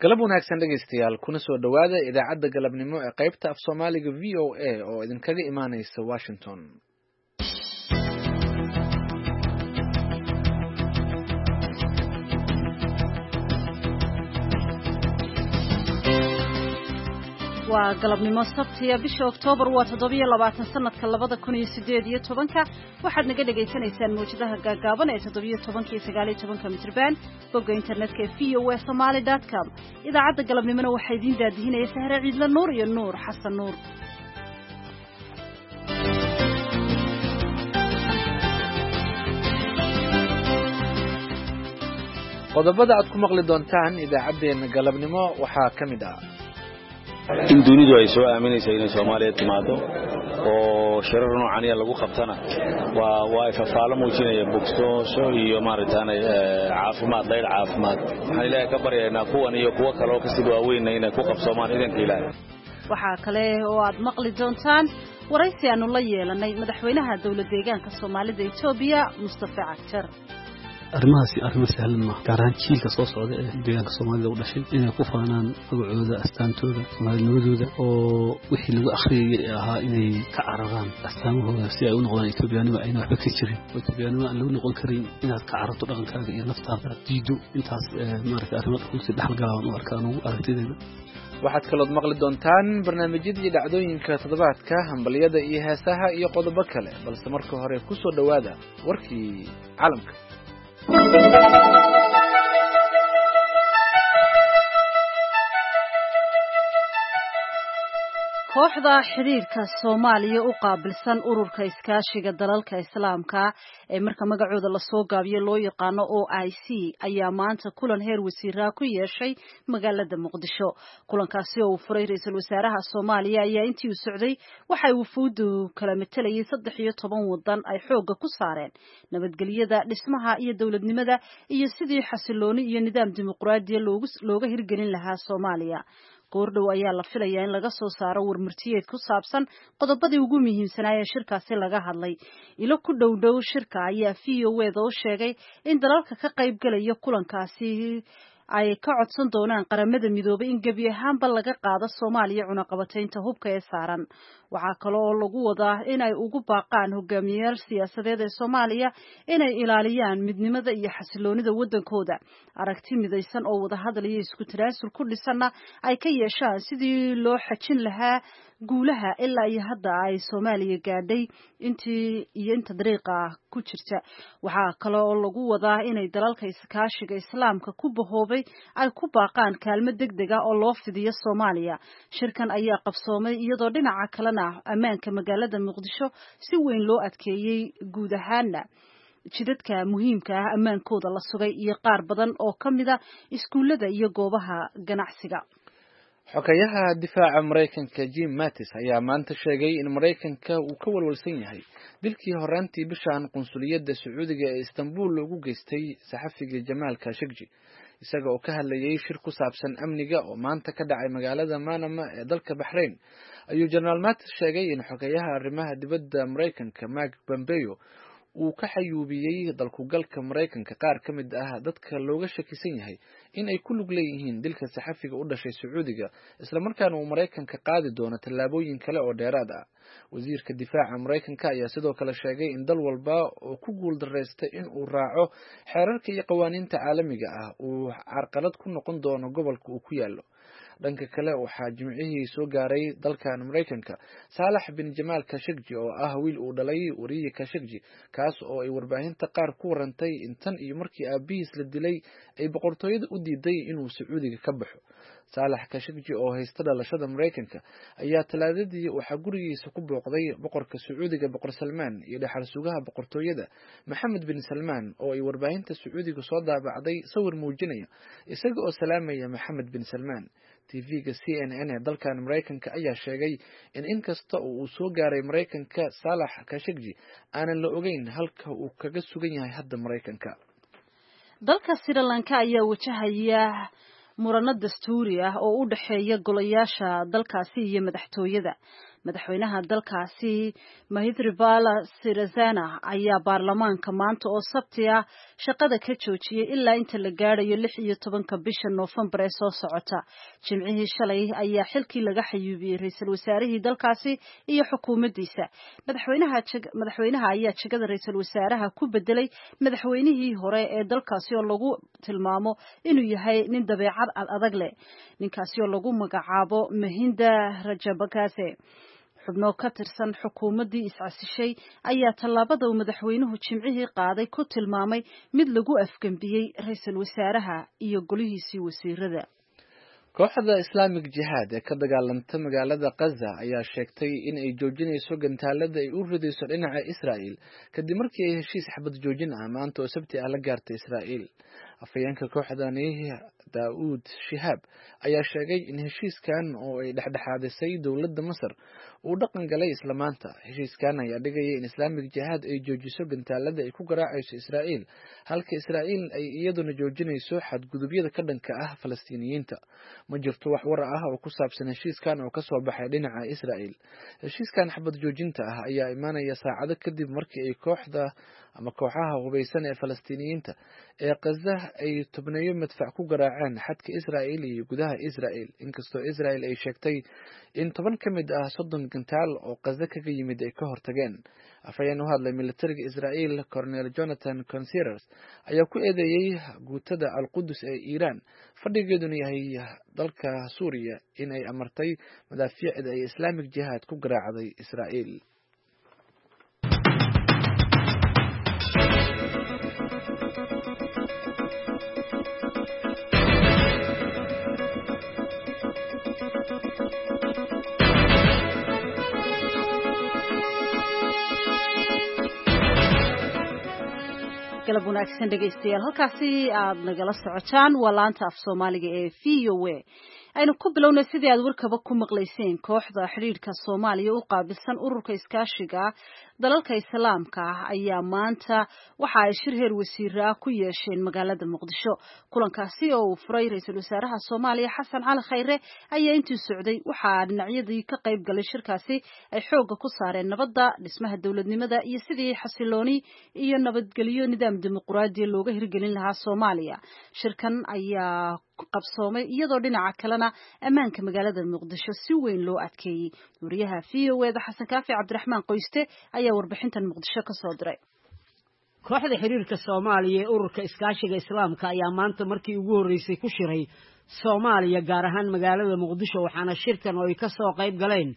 galab wanaagsan dhegaystayaal kuna soo dhawaada idaacadda galabnimo ee qaybta af Soomaaliga VOA oo idinkaga imaanaysa Washington. waa galabnimo sabtiya bisha Oktoobar waa 27 sanadka 2018 waxaad naga dhageysanaysaan muujadaha gaagaaban ee 17 iyo 19 mitir bogga internetka ee voasomali.com idaacadda galabnimona waxaa idin daadihinaya Sahra Ciidla Nuur iyo Nuur Xasan Nuur. qodobada aad ku maqli doontaan idaacadeena galabnimo waxaa ka mid ah in dunidu ay soo aaminayso inay Soomaaliya timaado oo shirar noocan ah lagu qabtana waa fafaalo muujinaya bogsoosho iyo maaritaanay caafimaad leeyahay caafimaad waxaan ilaahay ka baryaynaa kuwan iyo kuwa kale oo ka sii waaweyn inay ku qabsoomaan idanka ilaahay. waxaa kale oo aad maqli doontaan waraysi aanu la yeelanay madaxweynaha dawladda deegaanka Soomaalida Itoobiya Mustafa Cagjar. arrimahaasi arrimo sahlan ma gaar ahaan jiilka soo socda ee deegaanka Soomaalida u dhashay inay ku faanaan magacooda astaantooda Soomaalinimadooda oo wixii lagu akhriyay ahaa inay ka cararaan astaamahooda si ay u noqdaan Itoobiyaanimo ayna waxba ka jirin oo Itoobiyaanimo aan lagu noqon karin inaad ka cararto dhaqankaaga iyo naftaada diido intaas maaragtay arrimo dhaqanka dhaxalgalaan u arkaan ugu aragtideeda. waxaad kaloo maqli doontaan barnaamijyada iyo dhacdooyinka toddobaadka hambaliyada iyo heesaha iyo qodobo kale balse marka hore ku soo dhawaada warkii caalamka. kooxda xiriirka Soomaaliya u qaabilsan ururka iskaashiga dalalka Islaamka ee marka magacooda la soo gaabiyo loo yaqaano OIC ayaa maanta kulan heer wasiira ku yeeshay magaalada Muqdisho. kulankaasi oo uu furay ra'iisul wasaaraha Soomaaliya ayaa intii uu socday waxay wufuuddu kala metelayay 13 wadan ay xoogga ku saareen nabadgelyada, dhismaha iyo dawladnimada iyo sidii xasilooni iyo nidaam dimuqraadi looga hirgelin lahaa Soomaaliya. goordhow ayaa la filayaa in laga soo saaro warmartiyeed ku saabsan qodobadii ugu muhiimsanaa ee shirkaasi laga hadlay. ilo ku dhow shirka ayaa VOA u sheegay in dalalka ka qayb galaya kulankaasi ay ka codsan doonaan qaramada midoobay in gebi ahaanba laga qaado Soomaaliya cunaqabataynta hubka ee saaran. waxaa kale oo lagu wadaa in ay ugu baaqaan hogaamiyayaal siyaasadeed ee Soomaaliya inay ilaaliyaan midnimada iyo xasiloonida wadankooda, aragti midaysan oo wada hadal iyo isku tanaasul ku dhisanna ay ka yeeshaan sidii loo xajin lahaa guulaha ilaa iyo hadda ay Soomaaliya gaadhay inta dariiqa ku jirta. waxaa kale oo lagu wadaa inay dalalka iskaashiga Islaamka ku bahoobay ay ku baaqaan kaalmo degdeg ah oo loo fidiyo Soomaaliya. shirkan ayaa qabsoomay iyadoo dhinaca kalena ammaanka magaalada Muqdisho si weyn loo adkeeyay guud ahaanna jidadka muhiimka ah ammaankooda la sugay iyo qaar badan oo kamida iskuulada iyo goobaha ganacsiga. xogayaha difaaca Mareykanka Jim Mattis ayaa maanta sheegay in Mareykanka uu ka walwalsan yahay dilkii horaantii bishan qunsuliyadda Sacuudiga ee Istanbul lagu geystay saxafiga Jamal Khashoggi. isaga oo ka hadlayay shir ku saabsan amniga oo maanta ka dhacay magaalada Manama ee dalka Bahrain ayuu General Mattis sheegay in xogayaha arrimaha dibadda Mareykanka Mark Pompeo uu ka xayuubiyay dalku galka Mareykanka qaar ka mid ah dadka looga shakisan yahay in ay ku lug leeyihiin dilka saxafiga u dhashay Sacuudiga isla markaana uu Mareykanka qaadi doono tallaabooyin kale oo dheeraad ah. wasiirka difaaca Mareykanka ayaa sidoo kale sheegay in dal walba oo ku guul dareystay in uu raaco xeerarka iyo qawaaniinta caalamiga ah uu carqalad ku noqon doono gobolka uu ku yaalo. dhanka kale waxaa jimcihii soo gaaray dalkan Mareykanka Saalax bin Jamal Khashoggi oo ah wiil uu dhalay wariye Khashoggi kaas oo ay warbaahinta qaar ku warantay intan iyo markii aabihiis la dilay ay boqortooyada u diiday inuu Sacuudiga ka baxo. Saalax Khashoggi oo haysta dhalashada Mareykanka ayaa talaadadii waxa gurigiisa ku booqday boqorka Sacuudiga Boqor Salmaan iyo dhaxal sugaha boqortooyada Maxamed bin Salmaan oo ay warbaahinta Sacuudiga soo daabacday sawir muujinaya isaga oo salaamaya Maxamed bin Salmaan. TV-ga CNN ee dalkan Mareykanka ayaa sheegay in inkasta oo uu soo gaaray Mareykanka Saalax Khashoggi aanan la ogeyn halka uu kaga sugan yahay hadda Mareykanka. dalka Sri Lanka ayaa wajahaya murano dastuuri ah oo u dhaxeeya golayaasha dalkaasi iyo madaxtooyada. madaxweynaha dalkaasi Mahitripala Sirisena ayaa baarlamaanka maanta oo Sabti ah shaqada ka joojiyay ilaa inta la gaarayo 16 bisha Noofambar ee soo socota. Jimcihii shalay ayaa xilkii laga xayuubiyay ra'iisul wasaarihii dalkaasi iyo xukuumaddiisa. Madaxweynaha ayaa jagada ra'iisul wasaaraha ku bedelay madaxweynihii hore ee dalkaasi oo lagu tilmaamo inuu yahay nin dabeecad adag leh. Ninkaasi oo lagu magacaabo Mahinda Rajapakse. xubno ka tirsan xukuumaddii iscasishay ayaa tallaabada uu madaxweynuhu Jimcihii qaaday ku tilmaamay mid lagu afgambiyey ra'iisul wasaaraha iyo golihiisii wasiirada. kooxda Islamic Jihad ee ka dagaalanta magaalada Gaza ayaa sheegtay in ay joojinayso gantaalada ay u ridayso dhinaca Israa'iil kadib markii ay heshiis xabad joojin ah maanta oo Sabti ah la gaartay Israa'iil. afayeenka kooxdani Daawud Shihab ayaa sheegay in heshiiskan oo ay dhexdhexaadisay dowladda Masar uu dhaqan galay isla maanta. heshiiskan ayaa dhigaya in Islamic Jihad ay joojiso gantaalada ay ku garaacayso Israa'iil halka Israa'iil ay iyaduna joojinayso xadgudubyada ka dhanka ah Falastiiniyiinta. ma jirto wax war ah oo ku saabsan heshiiskan oo ka soo baxay dhinaca Israa'iil. heshiiskan xabad joojinta ah ayaa imaanaya saacado kadib markii ay kooxaha hubeysan ee Falastiiniyiinta ee Gaza ay tubnayo madfac ku garaaceen xadka Israa'iil iyo gudaha Israa'iil, inkastoo Israa'iil ay sheegtay in 10 ka mid ah 30 gantaal oo Gaza kaga yimid ay ka hortageen. afayeen u hadlay militariga Israa'iil Colonel Jonathan Consiras ayaa ku eedeeyay guutada Al-Quds ee Iiraan fadhigeeduna yahay dalka Suuriya in ay amartay madaafiicda ay Islamic Jihad ku garaacday Israa'iil. galab wanaagsan dhegaystayaal halkaasi aad nagala socotaan waa laanta af Soomaaliga ee VOA. aynu ku bilownay sidii aad warkaba ku maqlayseen kooxda xiriirka Soomaaliya u qaabilsan ururka iskaashiga dalalka Islaamka ayaa maanta waxa ay shir heer wasiir ah ku yeesheen magaalada Muqdisho. kulankaasi oo uu furay ra'iisul wasaaraha Soomaaliya Xasan Cali Khayre ayaa intii socday waxa dhinacyadii ka qayb galay shirkaasi ay xoog ku saareen nabadda, dhismaha dawladnimada iyo sidii xasilooni iyo nabadgelyo nidaam dimuqraadi looga hirgelin lahaa Soomaaliya. shirkan ayaa qabsoomay iyadoo dhinaca kalena ammaanka magaalada Muqdisho si weyn loo adkeeyay. wariyaha VOA Xasan Kaafi Cabdiraxmaan Qoyste ayaa warbixintan Muqdisho ka soo diray. kooxda xiriirka Soomaaliya ee ururka iskaashiga Islaamka ayaa maanta markii ugu horeysay ku shiray Soomaaliya gaar ahaan magaalada Muqdisho waxaana shirkan oo ay ka soo qayb galeen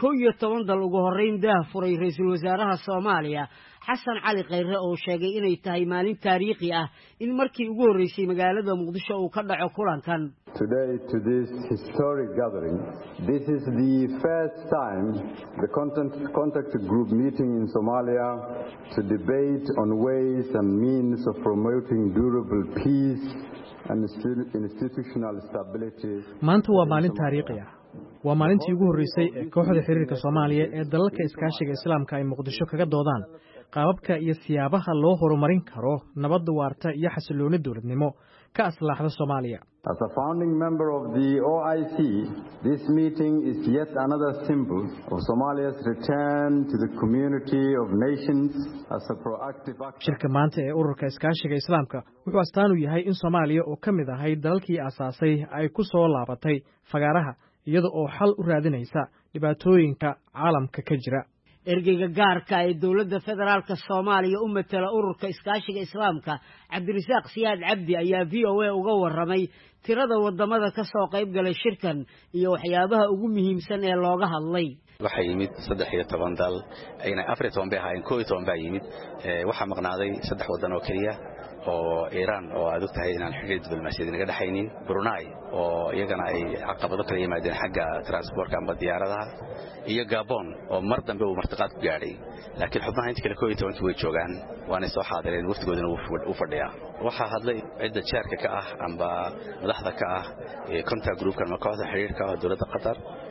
11 dal ugu horeyn daah furay ra'iisul wasaaraha Soomaaliya Xasan Cali Khayre oo sheegay inay tahay maalin taariikhi ah in markii ugu horeysay magaalada Muqdisho uu ka dhaco kulankan. Today, to this historic gathering, this is the first time the contact group meeting in Somalia to debate on ways and means of promoting durable peace and institutional stability. Maanta waa maalin taariikhi ah. waa maalintii ugu horeysay ee kooxda xiriirka Soomaaliya ee dalalka iskaashiga Islaamka ay Muqdisho kaga doodaan qaababka iyo siyaabaha loo horumarin karo nabad waarta iyo xasilooni dawladnimo ka aslaaxda Soomaaliya. As a founding member of the OIC, this meeting is yet another symbol of Somalia's return to the community of nations as a proactive action. Shirka maanta ee ururka iskaashiga Islaamka wuxuu astaan u yahay in Soomaaliya oo ka mid ahay dalalkii aasaasay ay ku soo laabatay fagaaraha iyada oo xal u raadinaysa dhibaatooyinka caalamka ka jira. ergeyga gaarka ee dawladda federaalka Soomaaliya u matala ururka iskaashiga Islaamka Cabdirasaaq Siyaad Cabdi ayaa VOA uga waramay tirada wadamada ka soo qayb galay shirkan iyo waxyaabaha ugu muhiimsan ee looga hadlay. waxa yimid 13 dal ayna 14 bay ahaayeen 12 baa yimid waxa maqnaaday 3 wadan oo kaliya oo Iran oo aad u tahay inaan xiriir diblomaasiyadeed naga dhaxaynin, Brunei oo iyagana ay caqabado kala yimaadeen xagga transportka ama diyaaradaha, iyo Gabon oo mar dambe uu martiqaad ku gaaray laakiin xubnaha inta kale 12 way joogaan waana soo xaadireen waqtigoodana uu fadhiyaa. waxa hadlay cidda chairka ka ah amba madaxda ka ah ee contact groupkan ma kooxda xiriirka dawladda Qatar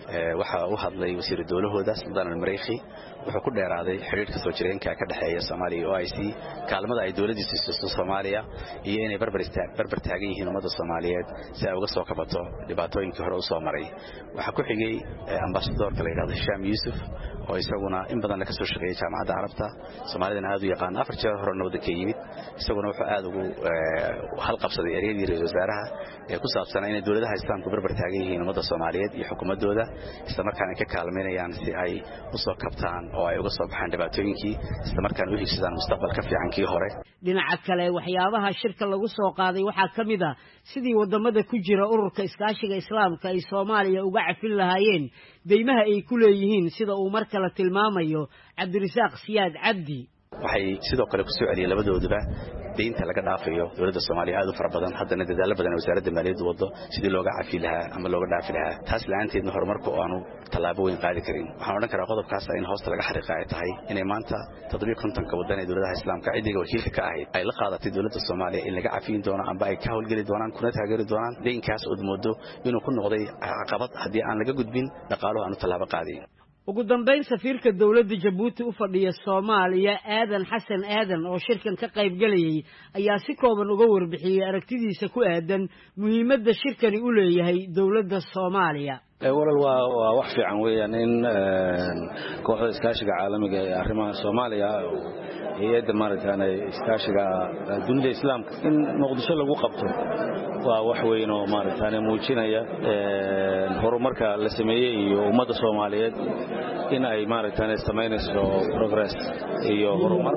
waxa uu hadlay wasiir dawladooda Suldaan al-Mareekhi wuxuu ku dheeraaday xiriirka soo jireenka ka dhaxeeya Soomaaliya iyo OIC kaalmada ay dawladdu siiso Soomaaliya iyo inay barbar taagan yihiin ummadda Soomaaliyeed si ay uga soo kabato dhibaatooyinkii hore u soo maray waxa ku xigay ambassadorka la yiraahdo Hisham Yusuf oo isaguna in badan ka soo shaqeeyay jaamacadda Carabta Soomaalidana aad u yaqaan afar jeer hore nabad ka yimid isaguna wuxuu aad ugu hal qabsaday ereyadii ra'iisul wasaaraha ee ku saabsan in dawladaha islaamku barbar taagan yihiin ummadda Soomaaliyeed iyo xukuumadooda isla markaana ka kaalmeynayaan si ay u soo kabtaan oo ay uga soo baxaan dhibaatooyinkii isla markaana u higsadaan mustaqbalka fiicankii hore dhinaca kale waxyaabaha shirka lagu soo qaaday waxaa ka mid ah sidii wadamada ku jira ururka iskaashiga islaamka ay Soomaaliya uga cafin lahaayeen deymaha ay ku leeyihiin sida uu mar kale tilmaamayo Cabdirasaaq Siyaad Cabdi waxay sidoo kale ku soo celiyay labadooduba deynta laga dhaafayo dawladda Soomaaliya aad u fara badan haddana dadaal badan wasaaradda maaliyadda wado sidii looga cafi lahaa ama looga dhaafi lahaa taas la'aanteedna horumarku aanu talaabo weyn qaadi karin waxaan oran karaa qodobkaas in hoosta laga xariiqo ay tahay inay maanta 750 wadan ee dawladaha islaamka ciidiga wakiilka ka ahayd ay la qaadatay dawladda Soomaaliya in laga cafin doono amba ay ka howlgali doonaan kuna taageeri doonaan deynkaas oo moodo inuu ku noqday caqabad haddii aan laga gudbin dhaqaalaha aanu talaabo qaadin ugu dambeyn safiirka dawladda Djibouti u fadhiya Soomaaliya Aadan Xasan Aadan oo shirkan ka qayb galayay ayaa si kooban uga warbixiyay aragtidiisa ku aadan muhiimadda shirkani u leeyahay dawladda Soomaaliya walal waa wax fiican weeyaan in kooxda iskaashiga caalamiga ee arrimaha Soomaaliya hay'adda maaragtay iskaashiga dunida islaamka in Muqdisho lagu qabto waa wax weyn oo maaragtay muujinaya horumarka la sameeyay iyo ummadda Soomaaliyeed in ay maaragtay sameynayso progress iyo horumar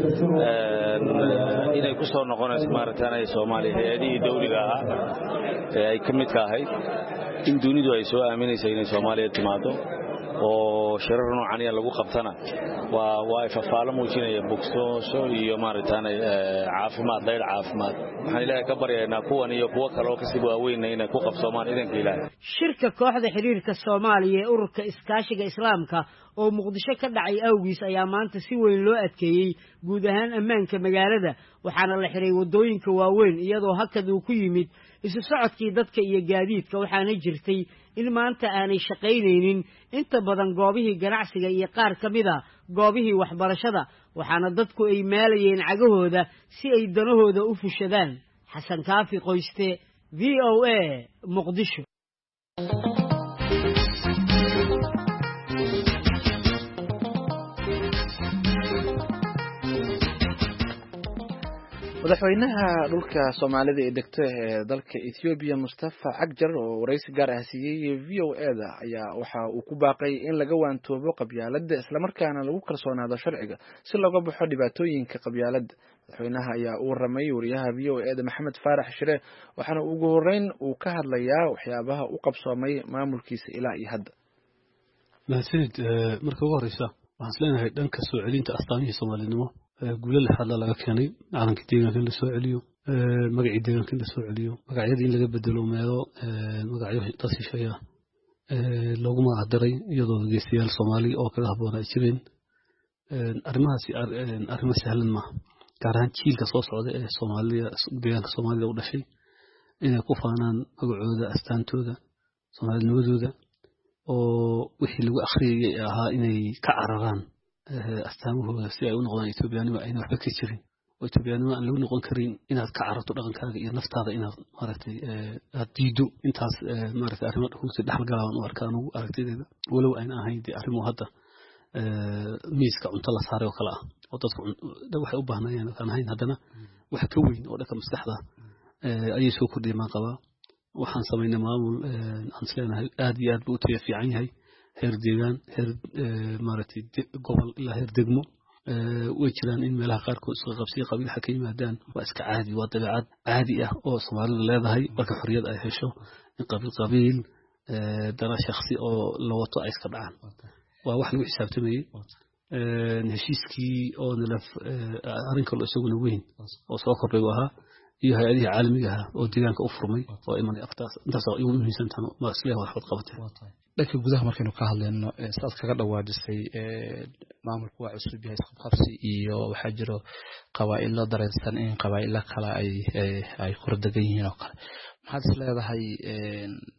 inay ku soo noqonayso maaragtay Soomaaliya hay'adihii dawliga ah ee ay ka mid ka ahayd in dunidu ay soo aaminayso inay Soomaaliya timaado oo shirar noocan ah lagu qabtana waa fafaalo muujinaya bogsasho iyo maaragtay caafimaad dayr caafimaad waxaan ilaahay ka baryaynaa kuwan iyo kuwa kale oo ka sii waaweyn inay ku qabsoomaan idanka ilaahay shirka kooxda xiriirka Soomaaliya ee ururka iskaashiga islaamka oo Muqdisho ka dhacay awgiis ayaa maanta si weyn loo adkeeyay guud ahaan ammaanka magaalada waxaana la xiray wadooyinka waaweyn iyadoo hakad uu ku yimid isu socodkii dadka iyo gaadiidka waxaana jirtay in maanta aanay shaqaynaynin inta badan goobihii ganacsiga iyo qaar ka mid ah goobihii waxbarashada waxaana dadku ay maalayeen cagahooda si ay danahooda u fushadaan Xasan Kaafi Qoyste VOA Muqdisho madaxweynaha dhulka Soomaalida ee degto ee dalka Ethiopia Mustafa Cagjar oo waraysi gaar ah siiyay VOA-da ayaa waxa uu ku baaqay in laga waantoobo qabyaaladda isla markaana lagu kalsoonaado sharciga si looga baxo dhibaatooyinka qabyaaladda madaxweynaha ayaa u waramay wariyaha VOA-da Maxamed Faarax Shire waxaana ugu horeyn uu ka hadlayaa waxyaabaha u qabsoomay maamulkiisa ilaa iyo hadda mahadsanid marka ugu horeysa waxaan isleeyahay dhanka soo celinta astaamihii Soomaalinimo guulo la hadla laga keenay calanka deegaanka la soo celiyo magacii deegaanka la soo celiyo magacyadii in laga bedelo meelo magacyo dad shisheeya loogu magacdaray iyadoo geesiyaal Soomaali oo kala haboon ay jireen arrimahaasi arrimo sahlan ma gaar ahaan jiilka soo socda ee Soomaaliya deegaanka Soomaalida u dhashay inay ku faanaan magacooda astaantooda Soomaalinimadooda oo wixii lagu akhriyay ahaa inay ka cararaan astaamahooda si ay u noqdaan Etoobiyaanimo ayna waxba ka jirin oo Etoobiyaanimo aan lagu noqon karin inaad ka cararto dhaqankaaga iyo naftaada inaad maaragtay aad diido intaas maaragtay arrimo dhaqanka dhaxalgalaan u arkaan ugu aragtideeda walow ayna ahayn arrimo hadda miiska cunto la saaray oo kala ah oo dadku waxay u baahnayeen aan ahayn haddana wax ka weyn oo dhanka maskaxda ayay soo kordhiyeen qabaa waxaan sameynay maamul aan isleenahay aad iyo aad buu u tayo fiican yahay heer deegaan heer maaragtay gobol ilaa heer degmo way jiraan in meelaha qaarkood isla qabsiga qabiilka ka yimaadaan waa iska caadi waa dabeecad caadi ah oo Soomaalidu leedahay marka xorriyad ay hesho in qabiil dana shakhsi oo la wato ay iska dhacaan waa wax lagu xisaabtamayay heshiiskii oo nalaf arrinka loo isaguna weyn oo soo kordhay ahaa iyo hay'adaha caalamiga ah oo deegaanka u furmay oo imanay aftaas intaas oo ugu muhiimsan tan ma isleeyahay wax qabatay dhanka gudaha markaynu ka hadlayno saas kaga dhawaajisay maamulku waa cusub yahay qabsi iyo waxa jiro qabaa'ilo dareensan in qabaa'ilo kale ay kordagan yihiin oo kale maxaad isleedahay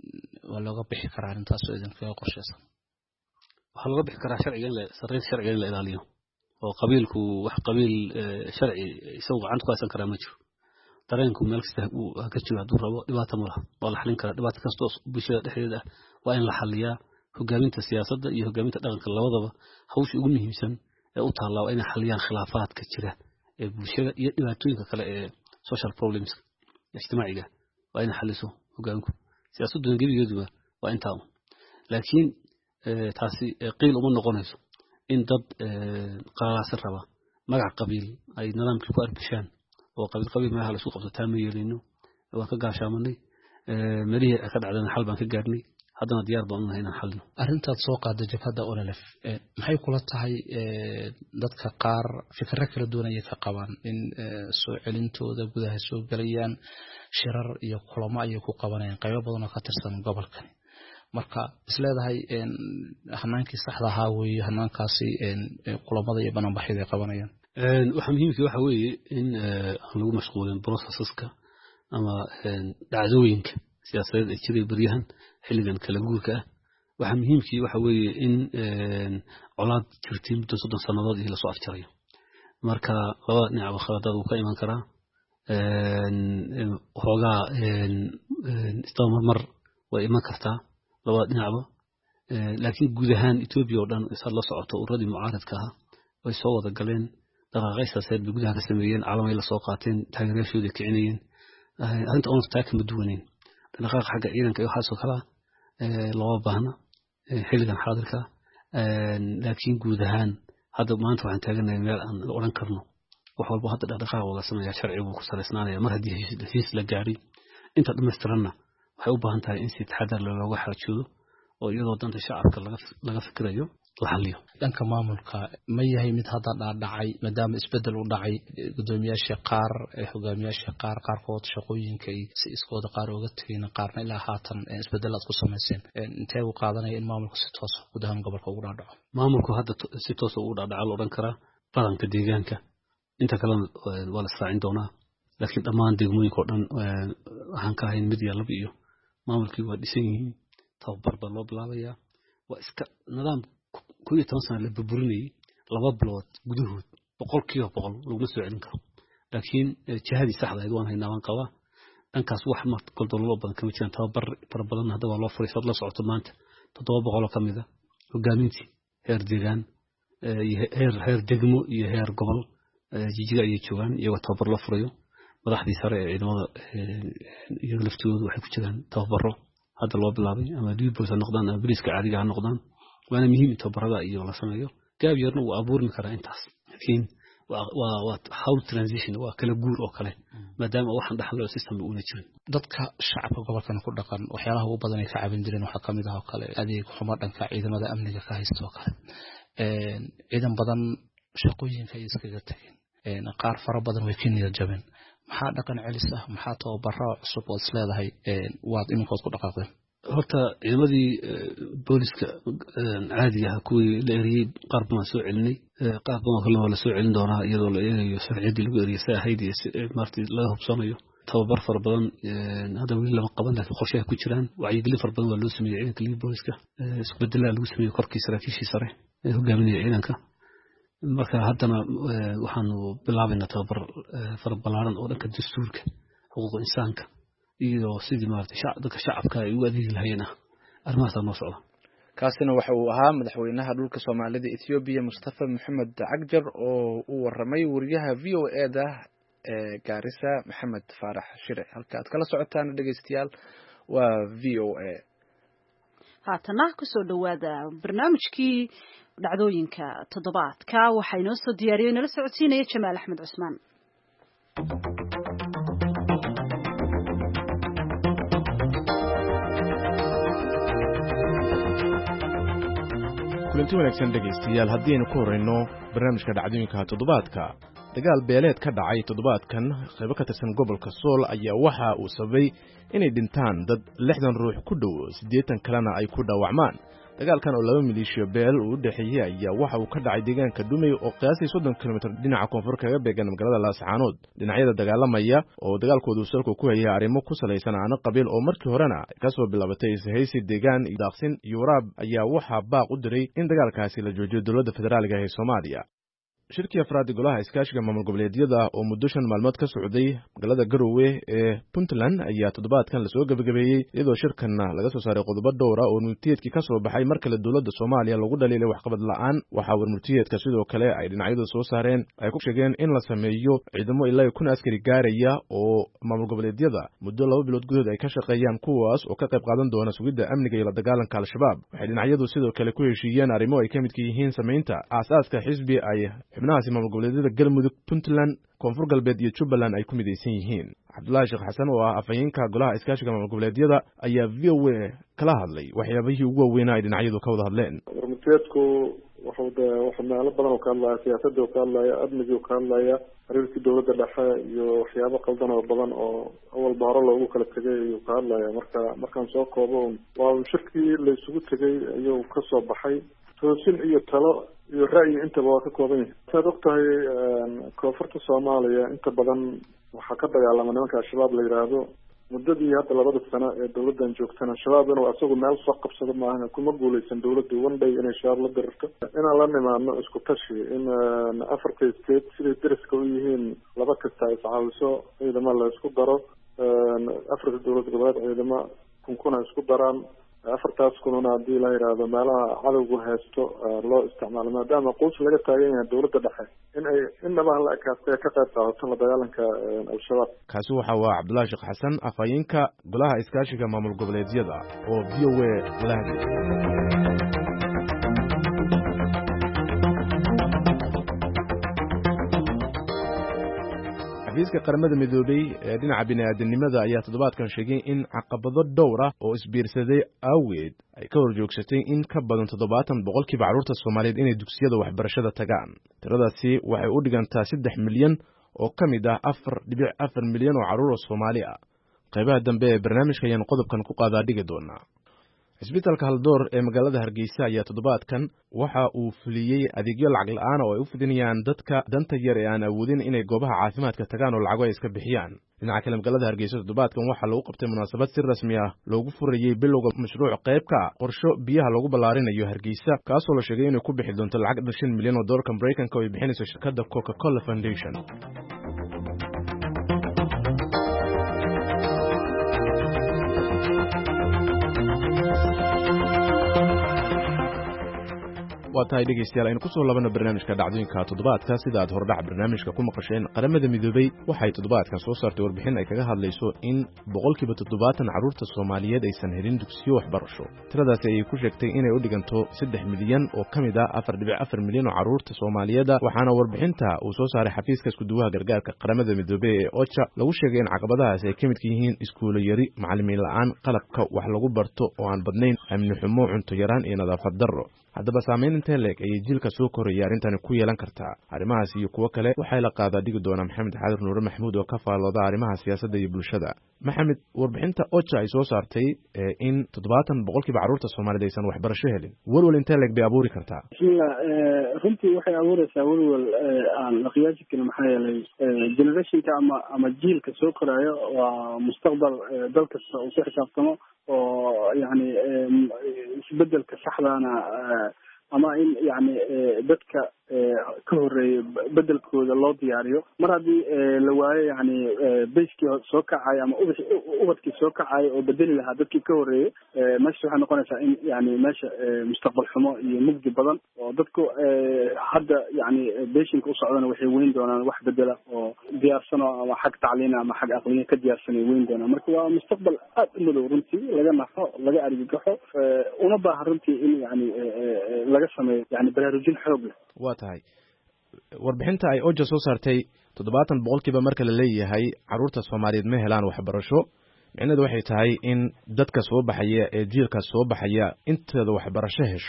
waa looga bixi karaa arrintaas oo idinkaga qorshaysan waxaa looga bixi karaa sarreynta sharciga in la ilaaliyo oo qabiilku wax qabiil sharci isagu gacanta ku haysan karaa ma jiro dareenku meel kasta ka jiro hadduu rabo dhibaato ma laha waa la xalin karaa dhibaato kastoo bulshada dhexdeeda ah waa in la xaliyaa hogaaminta siyaasadda iyo hogaaminta dhaqanka labadaba hawsha ugu muhiimsan ee u taallaa waa inay xaliyaan khilaafaadka jira ee bulshada iyo dhibaatooyinka kale ee social problems ijtimaaciga waa inay xaliso hogaaminku siyaasaddu gebigeeduba waa intaa laakiin taasi qiil uma noqonayso in dad qalaasi raba magac qabiil ay nidaamkii ku arbishaan oo qabiil meelaha la isku qabto taa ma yeelino waan ka gaashaamanay marihii ka dhacdana xal baan ka gaarnay haddana diyaar baan u nahay inaan xalino arrintaad soo qaaday jabhadda ololef maxay kula tahay dadka qaar fikirro kala duwan ayay ka qabaan in soo celintooda gudaha soo galayaan shirar iyo kulamo ayay ku qabanayaan qaybo badan oo ka tirsan gobolkani marka isleedahay hanaankii saxda ahaa weeye hanaankaasi kulamada iyo bannaanbaxyada ay qabanayaan waxa muhiimka waxa weeye in aan lagu mashquulin processeska ama dhacdooyinka siyaasadeed ee jiray baryahan xilligan kala guurka ah waxa muhiimkii waxa weeye in colaad jirtay muddo 30 sannadood iyo la soo afjarayo marka labada dhinac khaladaad uu ka iman karaa hoogaa istamar way iman kartaa labada dhinacba laakiin guud ahaan Ethiopia oo dhan isla la socoto uradii mucaaradka ah way soo wada galeen dhaqaaqaysaasay gudaha ka sameeyeen caalamay la soo qaateen taageerayaashooda kicinayeen arrinta oo taaka maduwaneen dhaqaaqa xagga ciidanka iyo xaasoo kala loo baahna xilligan xaadirka laakiin guud ahaan hadda maanta waxaan taaganahay meel aan oran karno wax walba hadda dhaqaaqa wada sameeyaa sharcigu ku saleysnaanaya mar haddii heshiis la gaaray inta dhammaystiranna waxay u baahan tahay in si taxadar looga xajoodo oo iyadoo danta shacabka laga fikirayo la xaliyo dhanka maamulka ma yahay mid hadda dhacay maadaama isbedel u dhacay gudoomiyaasha qaar hogaamiyaasha qaarkood shaqooyinka si iskooda qaar uga tagayna qaarna ilaa haatan isbedelaad ku sameyseen intee uu qaadanaya in maamulku si toos ah gudaha gobolka ugu dhaadhaco maamulku hadda si toos ah ugu dhaadhaco la oran karaa badanka deegaanka inta kale waa la saacin doonaa laakiin dhammaan degmooyinka oo dhan waxaan ka ahayn mid iyo laba iyo maamulkii waa dhisan yihiin tababar baa loo bilaabayaa waa iska nidaam 10 sano la burburinayay 2 bilood gudahood 100% laguma soo celin karo laakiin jihadii saxda ahayd waan haynaa waan qabaa dhankaas wax ma goldololo badan kama jiraan tababar fara badan hadda waa loo furay la socoto maanta 700 ka mid ah hogaamintii heer deegaan heer degmo iyo heer gobol jijiga ay joogaan iyagoo tababar la furayo madaxdii sare ee ciidamada iyo laftoodu waxay ku jiraan tababaro hadda loo bilaabay ama dibos noqdaan ama bariiska caadiga ha noqdaan waana muhiim tababarada iyo la sameeyo gaab yarna uu abuurmi karaa intaas laakiin waa how transition waa kala guur oo kale maadaama waxaan dhaxlo system uu na jirin dadka shacabka gobolkan ku dhaqan waxyaalaha ugu badan ay ka caabin jireen waxa kamid ah oo kale adeeg xumo dhanka ciidamada amniga ka haysto oo kale ciidan badan shaqooyinka ay iskaga tageen qaar fara badan way ka niyad jabeen maxaa dhaqan celis ah maxaa tababaro cusub oo isleedahay waad iminkood ku dhaqaaqdeen horta ciidamadii booliska caadiga ah kuwii la eriyay qaar badan soo celinay qaar badan kale waa la soo celin doonaa iyadoo la eegayo sharciyadii lagu eriyay saahayd iyo martii laga hubsanayo tababar fara badan hadda weli lama qaban laakiin qorshaha ku jiraan wacyigelin fara badan waa loo sameeyay ciidanka booliska isku bedelaa lagu sameeyay korkii saraakiishii sare ee hogaaminaya ciidanka marka haddana waxaanu bilaabaynaa tababar fara ballaaran oo dhanka dastuurka xuquuqda insaanka iyo sidii maartay dadka shacabka ay u adeegi lahaayeen arrimahaas noo socda kaasina waxa uu ahaa madaxweynaha dhulka Soomaalida Ethiopia Mustafa Maxamed Cagjar oo uu waramay wariyaha VOA-da ee Garissa Maxamed Faarax Shire halka aad kala socotaan dhageystayaal waa VOA haatana ku soo dhawaada barnaamijkii dhacdooyinka toddobaadka waxa inoo soo diyaariyay nala socodsiinaya Jamaal Axmed Cusmaan kulanti wanaagsan dhegaystayaal haddii aynu ku horeyno barnaamijka dhacdooyinka toddobaadka dagaal beeleed ka dhacay toddobaadkan qaybo ka tirsan gobolka Sool ayaa waxa uu sababay inay dhintaan dad 60 ruux ku dhow 80 kalena ay ku dhaawacmaan dagaalkan oo laba maleeshiyo beel uu u dhexeeyey ayaa waxa uu ka dhacay deegaanka Dumey oo qiyaastii 30 kilomitir dhinaca koonfur kaga beegan magaalada Laascaanood. Dhinacyada dagaalamaya oo dagaalkoodu salku ku hayay arrimo ku salaysan aan qabiil oo markii horena ka soo bilaabatay isahaysi deegaan iyo daaqsin iyo waraab ayaa waxa baaq u diray in dagaalkaasi la joojiyo dowladda federaalka ee Soomaaliya. shirkii afraad golaha iskaashiga maamul goboleedyada oo muddo 5 maalmood ka socday magaalada Garowe ee Puntland ayaa toddobaadkan la soo gabagabeeyay iyadoo shirkanna laga soo saaray qodobo dhowr ah oo murtiyeedkii ka soo baxay markale dowladda Soomaaliya lagu dhaliilay waxqabad la'aan. waxa uu murtiyeedka sidoo kale ay dhinacyadu soo saareen ay ku sheegeen in la sameeyo ciidamo ilaa 1000 askari gaaraya oo maamul goboleedyada muddo 2 bilood gudahood ay ka shaqeeyaan kuwaas oo ka qayb qaadan doona sugidda amniga iyo la dagaalanka al-shabaab. waxay dhinacyadu sidoo kale ku heshiiyeen arrimo ay ka mid yihiin sameynta aasaaska xisbi ay xubnahaasi maamul goboleedyada Galmudug, Puntland, Koonfur Galbeed iyo Jubbaland ay ku midaysan yihiin. Cabdullaahi Sheekh Xasan oo ah afayeenka golaha iskaashiga maamul goboleedyada ayaa VOA kala hadlay waxyaabihii ugu waaweynaa ay dhinacyadu ka wada hadleen. Warmutiyeedku wuxuu meelo badan oo ka hadlaya siyaasadda oo ka hadlaya amniga oo ka hadlaya xiriirka dowladda dhexe iyo waxyaabo qaldan oo badan oo awalba hore loogu kala tegay ayuu ka hadlaya. markaan soo koobo waa shirkii la isugu tegay ayuu ka soo baxay toosin iyo talo iyo ra'yi intaba waa ka kooban yahay. saad ogtahay koonfurta Soomaaliya inta badan waxaa ka dagaalama nimanka al-shabaab la yiraahdo. muddadii hadda 2 sano ee dowladdan joogtana shabaab inuu asagu meel soo qabsado maahan kuma guuleysan dowladdu one day inay shabaab la dirto inaan la nimaadno isku tashi in afarta state siday dariska u yihiin laba kasta ay caawiso ciidamo la isku daro afarta dowlad goboleed ciidamo kuna isku daraan afartaas kununa haddii la yiraahdo meelaha cadowgu haysto loo isticmaalo maadaama quus laga taagan yahay dowladda dhexe in ay innaba la ekaatay ka qayb qaadato la dagaalanka al-shabaab. kaasi waxa waa Cabdullaahi Sheekh Xasan afayeenka golaha iskaashiga maamul goboleedyada oo VOA la hadlay. xafiiska qaramada midoobay ee dhinaca bini'aadanimada ayaa toddobaadkan sheegay in caqabado dhowr ah oo isbiirsaday awgeed ay ka horjoogsatay in ka badan 70% carruurta Soomaaliyeed inay dugsiyada waxbarashada tagaan. tiradaasi waxay u dhigantaa 3 milyan oo ka mid ah 4.4 milyan oo carruur Soomaali ah. qaybaha dambe ee barnaamijka ayaan qodobkan ku qaadaa dhigi doonaa. Isbitaalka Haldoor ee magaalada Hargeysa ayaa toddobaadkan waxa uu fuliyay adeegyo lacag la'aan oo ay u fidinayaan dadka danta yar ee aan awoodin inay goobaha caafimaadka tagaan oo lacag ay iska bixiyaan. dhinaca kale magaalada Hargeysa toddobaadkan waxa lagu qabtay munaasabad si rasmi ah loogu furayay bilowga mashruuc qayb ka qorsho biyaha lagu ballaarinayo Hargeysa kaas oo la sheegay inuu ku bixi doonto lacag $5 milyan oo doolarka Mareykanka oo ay bixinayso shirkadda Coca-Cola Foundation. waa tahay dhegeystayaal aynu ku soo labanno barnaamijka dhacdooyinka toddobaadka sida aad hordhac barnaamijka ku maqasheen qaramada midoobay waxay toddobaadkan soo saartay warbixin ay kaga hadlayso in 70% carruurta Soomaaliyeed aysan helin dugsiyo waxbarasho. tiradaasi ayay ku sheegtay inay u dhiganto 3 milyan oo ka mid ah 4.4 milyan oo carruurta Soomaaliyeed waxaana warbixinta uu soo saaray xafiiska isku duwaha gargaarka qaramada midoobay ee OCHA lagu sheegay in caqabadahaas ay ka mid yihiin iskuulo yari, macallimiin la'aan, qalabka wax lagu barto oo aan badnayn, amni xumo, cunto yaraan iyo nadaafad darro. haddaba saameyn intee leeg ayay jiilka soo koraya arrintani ku yeelan kartaa? arrimahaas iyo kuwo kale waxay la qaadaa dhigi doona Maxamed Xaadir Nuure Maxamuud oo ka faallooda arrimaha siyaasadda iyo bulshada. Maxamed, warbixinta OCHA ay soo saartay in 70% carruurta Soomaaliyeed aysan waxbarasho helin walwal intee leeg bay abuuri kartaa? runtii waxay abuuraysaa walwal aan la qiyaasi karin maxaa yeelay generationka ama jiilka soo koraayo waa mustaqbal dal kasta uu ku xisaabtamo oo yani isbedelka saxdaana ama in yani dadka ka horeeyay bedelkooda loo diyaariyo mar haddii la waayo yani bayskii soo kacay ama ubadkii soo kacay oo bedeli lahaa dadkii ka horeeyay meesha waxay noqonaysaa in yani meesha mustaqbal xumo iyo mugdi badan oo dadku hadda yani beeshinka u socdana waxay weyn doonaan wax bedela oo diyaarsano ama xag tacliina ama xag aqliya ka diyaarsanay weyn doonaan. marka waa mustaqbal aad u madow runtii laga naxo laga argagaxo una baahan runtii in yani laga sameeyo yani baraarujin xoog leh. waa tahay warbixinta ay OCHA soo saartay 70% marka la leeyahay carruurta Soomaaliyeed ma helaan waxbarasho micnaheedu waxay tahay in dadka soo baxaya ee jiilka soo baxaya inteeda waxbarasho hesho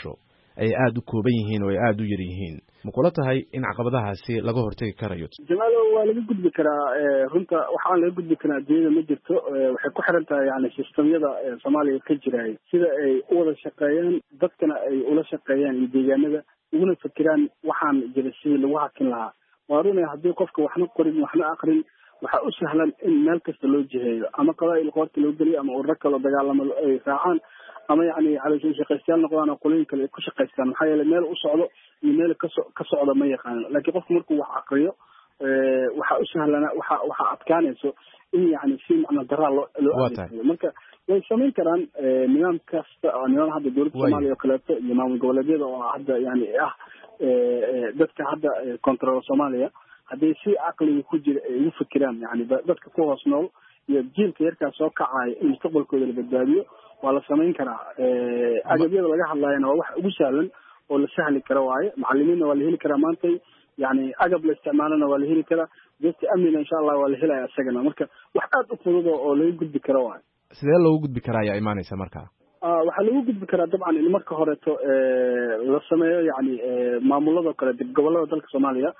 ay aad u kooban yihiin oo ay aad u yar yihiin ma kula tahay in caqabadahaasi laga hortegi karayo? jamaalo waa laga gudbi karaa runta waxaan laga gudbi karaa adduunyada ma jirto waxay ku xiran tahay yani sistamyada soomaaliya ka jiraay sida ay u wada shaqeeyaan dadkana ay ula shaqeeyaan iyo deegaanada uguna fikiraan waxaan jira sidii lagu hakin lahaa. waa runay haddii qofka waxna qorin waxna aqrin waxaa u sahlan in meel kasta loo jiheeyo ama qabaa'il qoorta loo geliyo ama ururo kale dagaalamo ay raacaan ama yani caloosha shaqaystayaal noqdaan oo qolooyin kale ay ku shaqaystaan. maxaa yeelay meel u socdo iyo meel ka socdo ma yaqaano. laakiin qofku markuu wax aqriyo waxaa u sahlana waxaa adkaanayso in yani si macna daraa loo adeegsado. marka way samayn karaan nidaam kasta oo nidaam hadda dowladda soomaaliya oo kaleeto iyo maamul goboleedyada oo hadda yani dadka hadda control soomaaliya hadday si caqliga ku jira ay ugu fikiraan yani dadka ku hoos nool iyo jiilka yarkaas soo kacaya in mustaqbalkooda la badbaadiyo waa la samayn karaa. agabyada laga hadlaayana waa wax ugu sahlan oo la sahli karo waaye. macalimiinna waa la heli karaa maantay yani agab la isticmaalana waa la heli karaa. dadka amnina insha allah waa la helaya isagana. marka wax aad u fudud oo laga gudbi karo waaye. sidee loogu gudbi karaa ayaa imaanaysa marka? waxaa lagu gudbi karaa dabcan in marka horeeto la sameeyo yani maamulada kale dib gobolada dalka soomaaliya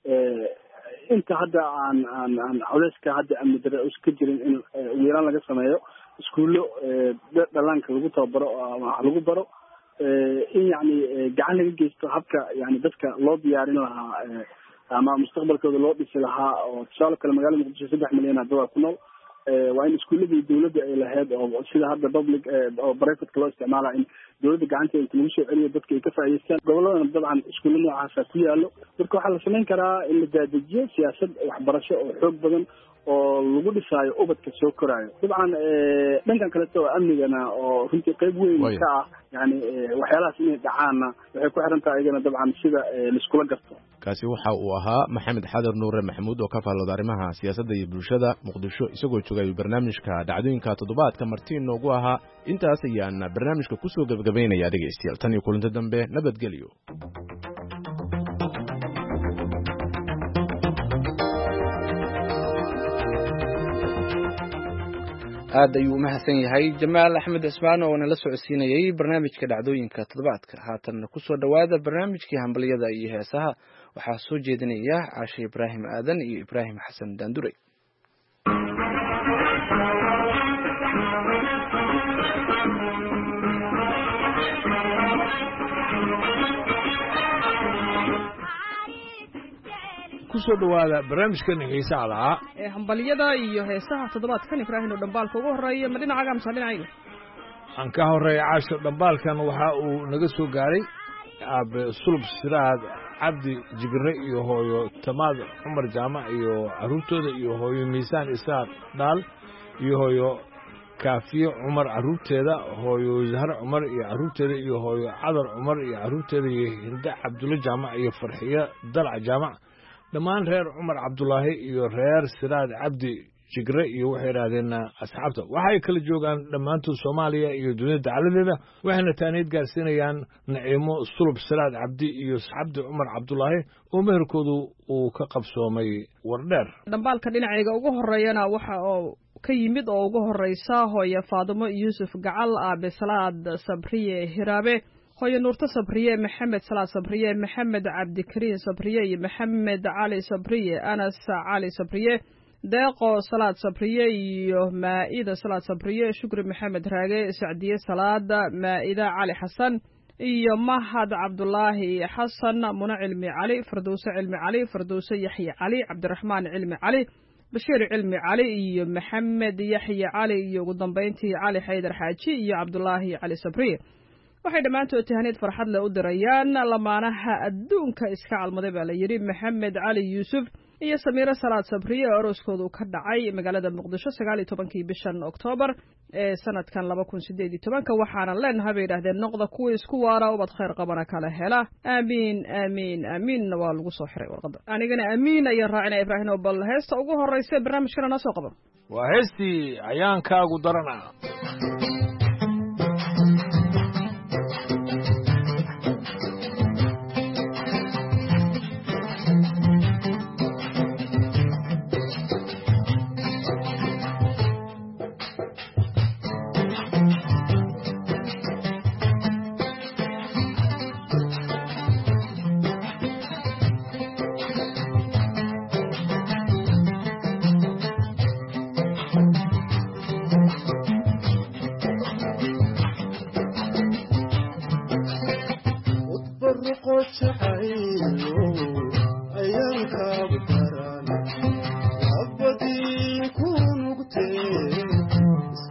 inta hadda aan culeyska hadda amni dare iska jirin in ugu yaraan laga sameeyo iskuullo dhalaanka lagu tababaro ama lagu baro in yani gacan laga geysto habka yani dadka loo diyaarin lahaa ama mustaqbalkooda loo dhisi lahaa. oo tusaale kale magaalada muqdisho 3 milyan hadda ku nool waa in iskuuladii dawladda ay lahayd oo sida hadda public oo privateka loo isticmaala in dawladda gacanteeda inta lagu soo celiyo dadka ay ka faa'iideystaan. goboladana dabcan iskuulla noocaasa ku yaalo. marka waxaa la samayn karaa in la daadajiyo siyaasad waxbarasho oo xoog badan oo lagu dhisaayo ubadka soo koraayo. dabcan dhankan kaleto oo amnigana oo runtii qayb weyn ka ah yani waxyaalahaas inay dhacaanna waxay ku xiran tahay iyagana dabcan sida laiskula garto. kaasi waxa uu ahaa maxamed xadar nuure maxamuud oo ka faallooda arrimaha siyaasadda iyo bulshada muqdisho isagoo joogay barnaamijka dhacdooyinka toddobaadka martiin noogu ahaa. intaas ayaan barnaamijka kusoo gabagabaynaya dhegaystayaal tan iyo kulanti dambe nabadgelyo. aad ayuu umahadsan yahay jamaal axmed cismaan oo nala socodsiinayay barnaamijka dhacdooyinka toddobaadka. haatan kusoo dhowaada barnaamijkii hambalyada iyo heesaha. waxaa soo jeedinaya caashe ibraahim aadan iyo ibraahim xasan daanduray. kusoo dhawaada barnaamijkeena xiisaha lahaa ee hambalyada iyo heesaha toddobaadkan. ibraahim oo dhambaalka ugu horeeya ma dhinacaaga mise dhinacayga? aan ka horeeya caasho. dhambaalkan waxa uu naga soo gaaray aabe sulub siraad cabdi jigre iyo hooyo tamaad cumar jaamac iyo carruurtooda iyo hooyo miisaan isaaq dhaal iyo hooyo kaafiye cumar carruurteeda, hooyo zahre cumar iyo carruurteeda iyo hooyo cadar cumar iyo carruurteeda iyo hinde cabdulle jaamac iyo farxiyo dalac jaamac. dhammaan reer cumar cabdulaahi iyo reer siraad cabdi jigre iyo waxay idhaahdeen asxaabta waxay kala joogaan dhammaantood soomaaliya iyo dunida dacaladeeda. waxayna taaniid gaarsiinayaan naciimo sulub siraad cabdi iyo cabdi cumar cabdulaahi oo meherkoodu uu ka qabsoomay wardheer. dhambaalka dhinacayga ugu horeeyana waxa oo ka yimid oo ugu horeysa hooye faadimo yuusuf gacal, aabe salaad sabriye hiraabe, hooyo nuurto sabriye, maxamed salaad sabriye, maxamed cabdikariin sabriye iyo maxamed cali sabriye, anas cali sabriye, deeqo salaad sabriye iyo maa'ida salaad sabriye, shukri maxamed raage, sacdiye salaada, maa'ida cali xasan iyo mahad cabdulaahi xasan, muna cilmi cali, firdowse cilmi cali, firdowse yaxye cali, cabdiraxmaan cilmi cali, bashiir cilmi cali iyo maxamed yaxye cali iyo ugu dambayntii cali xaydar xaaji iyo cabdulaahi cali sabriye. waxay dhammaantood tahaniid farxad leh u dirayaan lamaanaha adduunka iska calmaday baa la yidhi maxamed cali yuusuf iyo samiiro salaad sabriye oo arooskoodu ka dhacay magaalada muqdisho 19 bishan oktoobar ee sanadkan 2018. waxaana leenahay bay yidhaahdeen noqda kuwii isku waara ubad khayr qabana kala hela. aamiin aamiin aamiinna waa lagu soo xiray warqadda. anigana aamiin ayaan raacina ibraahim oo bal heesta ugu horreysa barnaamijkana noo soo qabo. waa heestii ayaankaagu darana.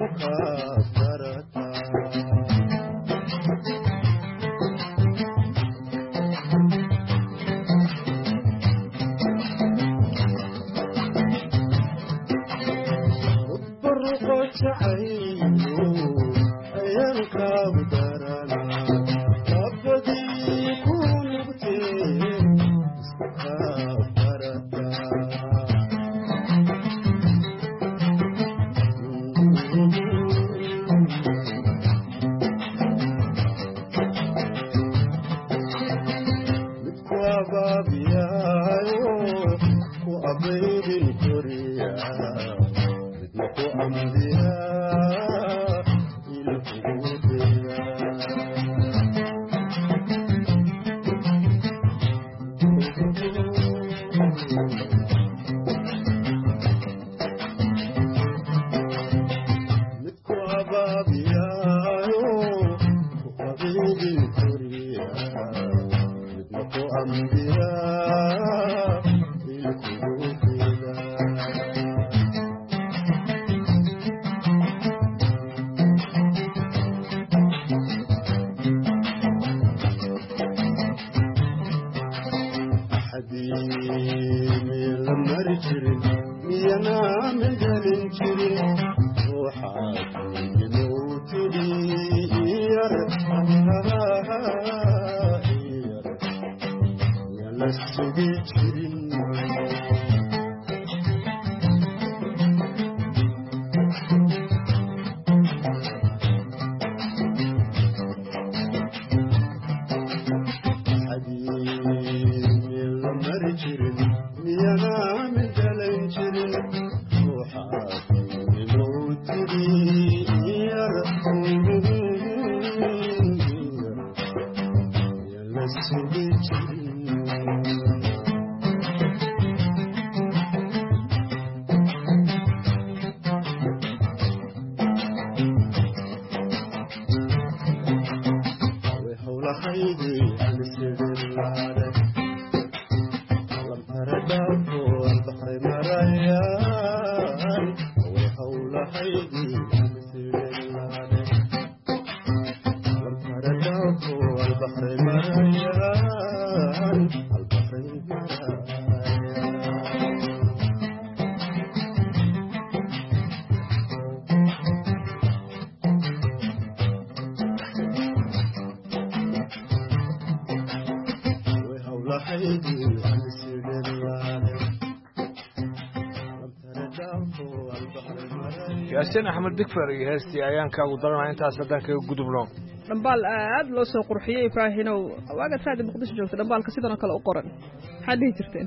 yaasiin axmed digfer iyo heestii ayaankaagu daranaa intaas haddaan kaga gudubno dhambaal aad loo soo qurxiyey ibraahinow waagaad raadi muqdisho joogta dhambaalka sidanoo kale u qoran maxaad dhihi jirteen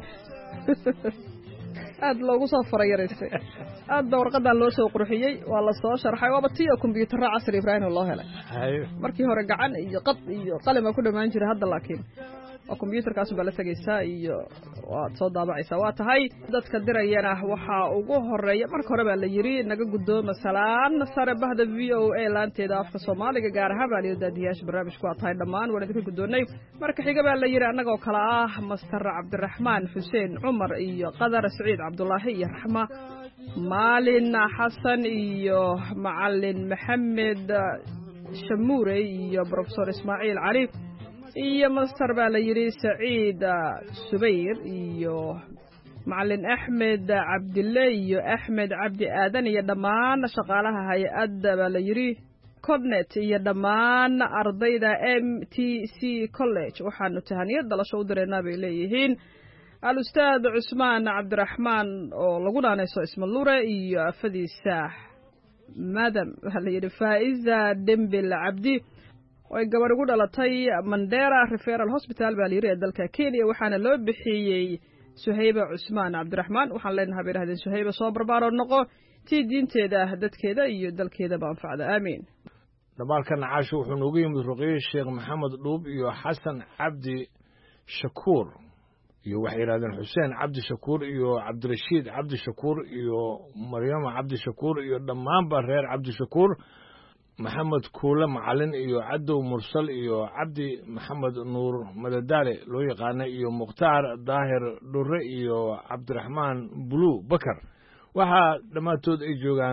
aad loogu soo farayaraystay aad ba warqadan loo soo qurxiyey waa la soo sharxay waaba tii oo kombiyuutarra casri ibraahinow loo helay markii hore gacan iyo qad iyo qalima ku dhammaan jiray hadda laakiin waa kombiyuutarkaasun baa la tegaysaa iyo waad soo daabacaysaa waa tahay dadka dirayana waxaa ugu horeeya marka hore baa la yidhi naga guddooma salaan sare bahda v o a laanteeda afka soomaaliga gaar ahaan baa liyo daadiyaasha barnaamijku waa tahay dhammaan waan idinka guddoonnay marka xiga baa la yidhi annagoo kale ah master cabdiraxmaan xuseen cumar iyo qadar siciid cabdulaahi iyo raxma maalin xasan iyo macalin maxamed shamuure iyo brofesor ismaaciil cali iyo master baa la yidhi saciid subayr iyo macalin axmed cabdille iyo axmed cabdi aadan iyo dhammaan shaqaalaha hay-adda baa la yidhi cornet iyo dhammaan ardayda m t c college waxaanu tahaniyad dalasho u direynaa bay leeyihiin al-ustaad cusmaan cabdiraxmaan oo lagu dhaanayso ismalure iyo afadiisa madam waxaa la yidhi faa'iza dembil cabdi oo ay gabadh ugu dhalatay mandera referal hospital baa layidhi ee dalka kenya waxaana loo bixiyey suhayba cusmaan cabdiraxmaan waxaan leenahay bay dhahdeen suhayba soo barbaaroo noqo tii diinteeda dadkeeda iyo dalkeedaba anfacda aamiin dhamaalkan caasho wuxuu noogu yimid ruqyo sheekh maxamed dhuub iyo xasan cabdi shakuur iyo waxay yidhahdeen xuseen cabdi shakuur iyo cabdirashiid cabdi shakuur iyo maryama cabdi shakuur iyo dhammaanba reer cabdi shakuur maxamed kuule macalin iyo cadow mursal iyo cabdi maxamed nuur madadaale loo yaqaana iyo mukhtaar daahir dhurre iyo cabdiraxmaan bulu bakar waxaa dhammaantood ay joogaan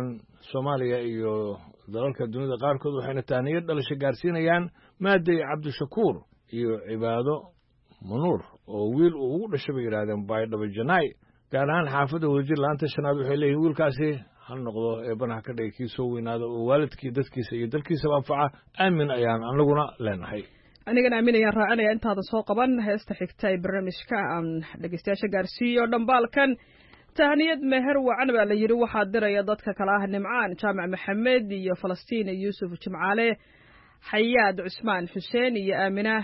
soomaaliya iyo dalalka dunida qaarkood waxayna tahniyad dhalasho gaarsiinayaan maaday cabdishakuur iyo cibaado manuur oo wiil uu ugu dhashay bay yidhaahdeen baydhabo janaay gaar ahaan xaafadda wadajir laanta shanaad waxay leeyihin wiilkaasi ha noqdo eebanaha ka dhigay kii soo weynaada oo waalidkii dadkiisa iyo dalkiisaba anfaca aamin ayaan anaguna leenahay anigana aamin ayaan raacinaya intaadan soo qaban heesta xigta ee barnaamijka aan dhegeystayaasha gaarsiiyo dhambaalkan tahniyad meher wacan baa la yidhi waxaa diraya dadka kale ah nimcaan jaamac maxamed iyo falastiin yuusuf jimcaale xayaad cusmaan xuseen iyo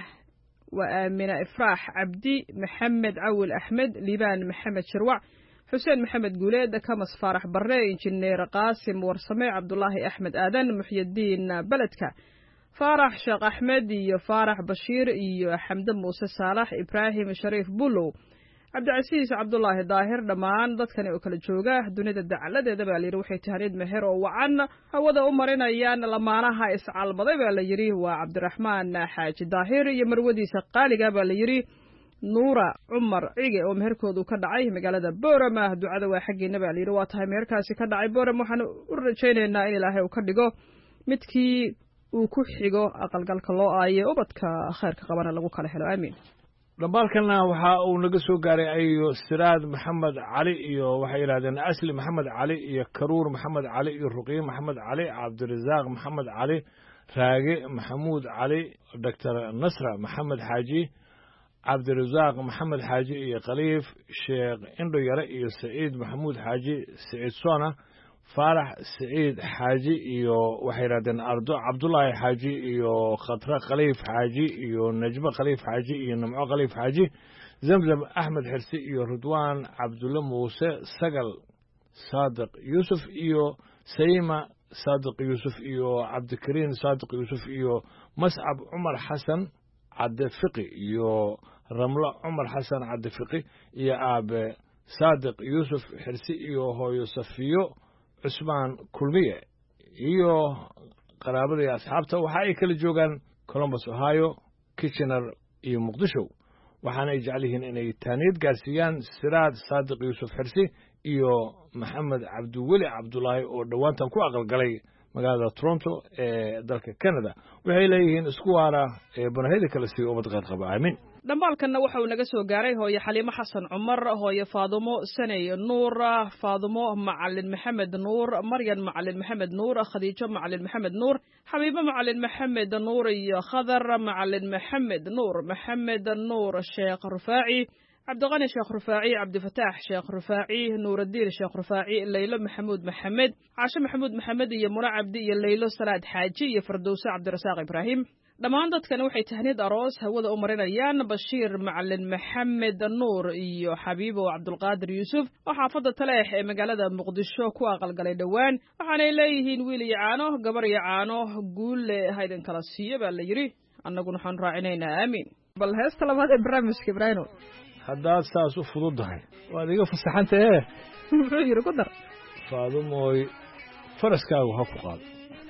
aamina ifraax cabdi maxamed cawil axmed liibaan maxamed shirwac xuseen maxamed guuleed kamas faarax barre injineer qaasim warsame cabdulaahi axmed aadan muxyidiin beledka faarax sheekh axmed iyo faarax bashiir iyo xamde muuse saalax ibraahim shariif bulow cabdicasiis cabdulaahi daahir dhammaan dadkani oo kala jooga dunida dacaladeeda baa layidhi waxay tahniyad meher oo wacan hawada u marinayaan lamaanaha iscalmaday baa la yidhi waa cabdiraxmaan xaaji daahir iyo marwadiisa qaaliga baa la yidhi nuura cumar cige oo meherkoodu ka dhacay magaalada boorama ducada waa xaggiina baa layidhi waa tahay meherkaasi ka dhacay boorama waxaan u rajaynaynaa in ilaahay uu ka dhigo midkii uu ku xigo aqalgalka loo aaye ubadka khayrka qabana lagu kala helo aamiin dhambaalkana waxa uu naga soo gaaray ayo siraad maxamed cali iyo waxay yidhahdeen asli maxamed cali iyo karuur maxamed cali iyo ruqiye maxamed cali cabdirasaaq maxamed cali raage maxamuud cali doctor nasra maxamed xaaji cabdirasaaq maxamed xaaji iyo khaliif sheekh indho yare iyo saciid maxamuud xaaji saciid soona faarax saciid xaaji iyo waxay yidhahdeen ardo cabdulaahi xaaji iyo khatre khaliif xaaji iyo najmo khaliif xaaji iyo namco khaliif xaaji zamzam axmed xirsi iyo ridwaan cabdulle muuse sagal saadiq yuusuf iyo sayma saadiq yuusuf iyo cabdikariin saadiq yuusuf iyo mascab cumar xasan cabdifiqi iyo ramlo cumar xasan cabdifiqi iyo aabe saadiq yuusuf xirsi iyo hooyo safiyo cusmaan kulmiye iyo qaraabada iyo asxaabta waxa ay kala joogaan columbus ohio kitchener iyo muqdisho waxaana ay jecel yihiin inay taaniyad gaarsiiyaan siraad saadiq yuusuf xirsi iyo maxamed cabdiweli cabdulaahi oo dhowaantan ku aqalgalay magaalada toronto ee dalka canada waxay leeyihiin isku waara ee banaheda kale sii ubad qeyr qaba aamin dhambaalkanna waxa uu naga soo gaaray hooye xaliimo xasan cumar hooye faadumo sanay nuur faadumo macalin maxamed nuur maryan macalin maxamed nuur khadiijo macalin maxamed nuur xabiibo macalin maxamed nuur iyo khadar macalin maxamed nuur maxamed nuur sheekh rufaaci cabdiqani sheekh rufaaci cabdifataax sheekh rufaaci nuuraddiin sheekh rufaaci leylo maxamuud maxamed caashe maxamuud maxamed iyo muna cabdi iyo leylo salaad xaaji iyo fardowse cabdirasaaq ibraahim dhammaan dadkani waxay tahniyad aroos hawada u marinayaan bashiir macalin maxamed nuur iyo xabiibo cabdulqaadir yuusuf oo xaafadda taleex ee magaalada muqdisho ku aqalgalay dhowaan waxaanay leeyihiin wiil iyo caano gabar iyo caano guulle haydin kala siiyo baa la yidhi annaguna waxaan raacinaynaa aamiin bal heesta labaad ee barnaamijka ibraahimo haddaad saas u fududahay waad iga fasaxantahe muxuu yidhi ku dar faadumooy faraskaagu ha ku qaado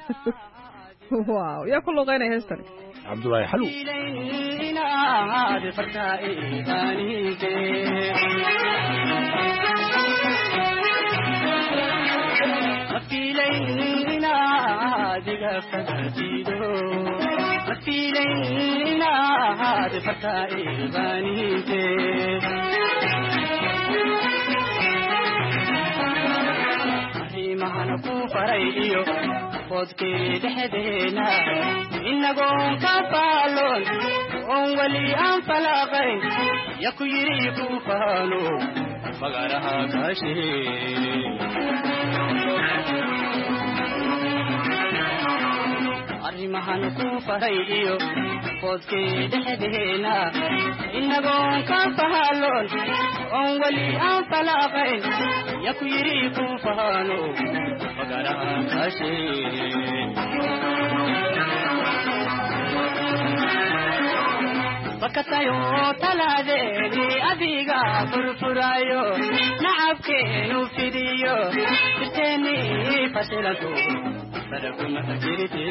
waaw yaa ku luuqaynaya heestani cabdulaahi xalu mahana ku faray iyo fodkii dhexdeena inagoon ka faaloon oon weli aan falaaqayn ya ku yidhi ku faalo magaraha kaashee arrimahan ku faray iyo fodkii dhexdeena inagoon ka faaloon oon weli aan falaaqayn ya ku yidhi ku faalo magaraha kaashee fakatayo talaadeedi adiga furfurayo nacabkeenu fidiyo jirteeni fashilanto sadakuma jirte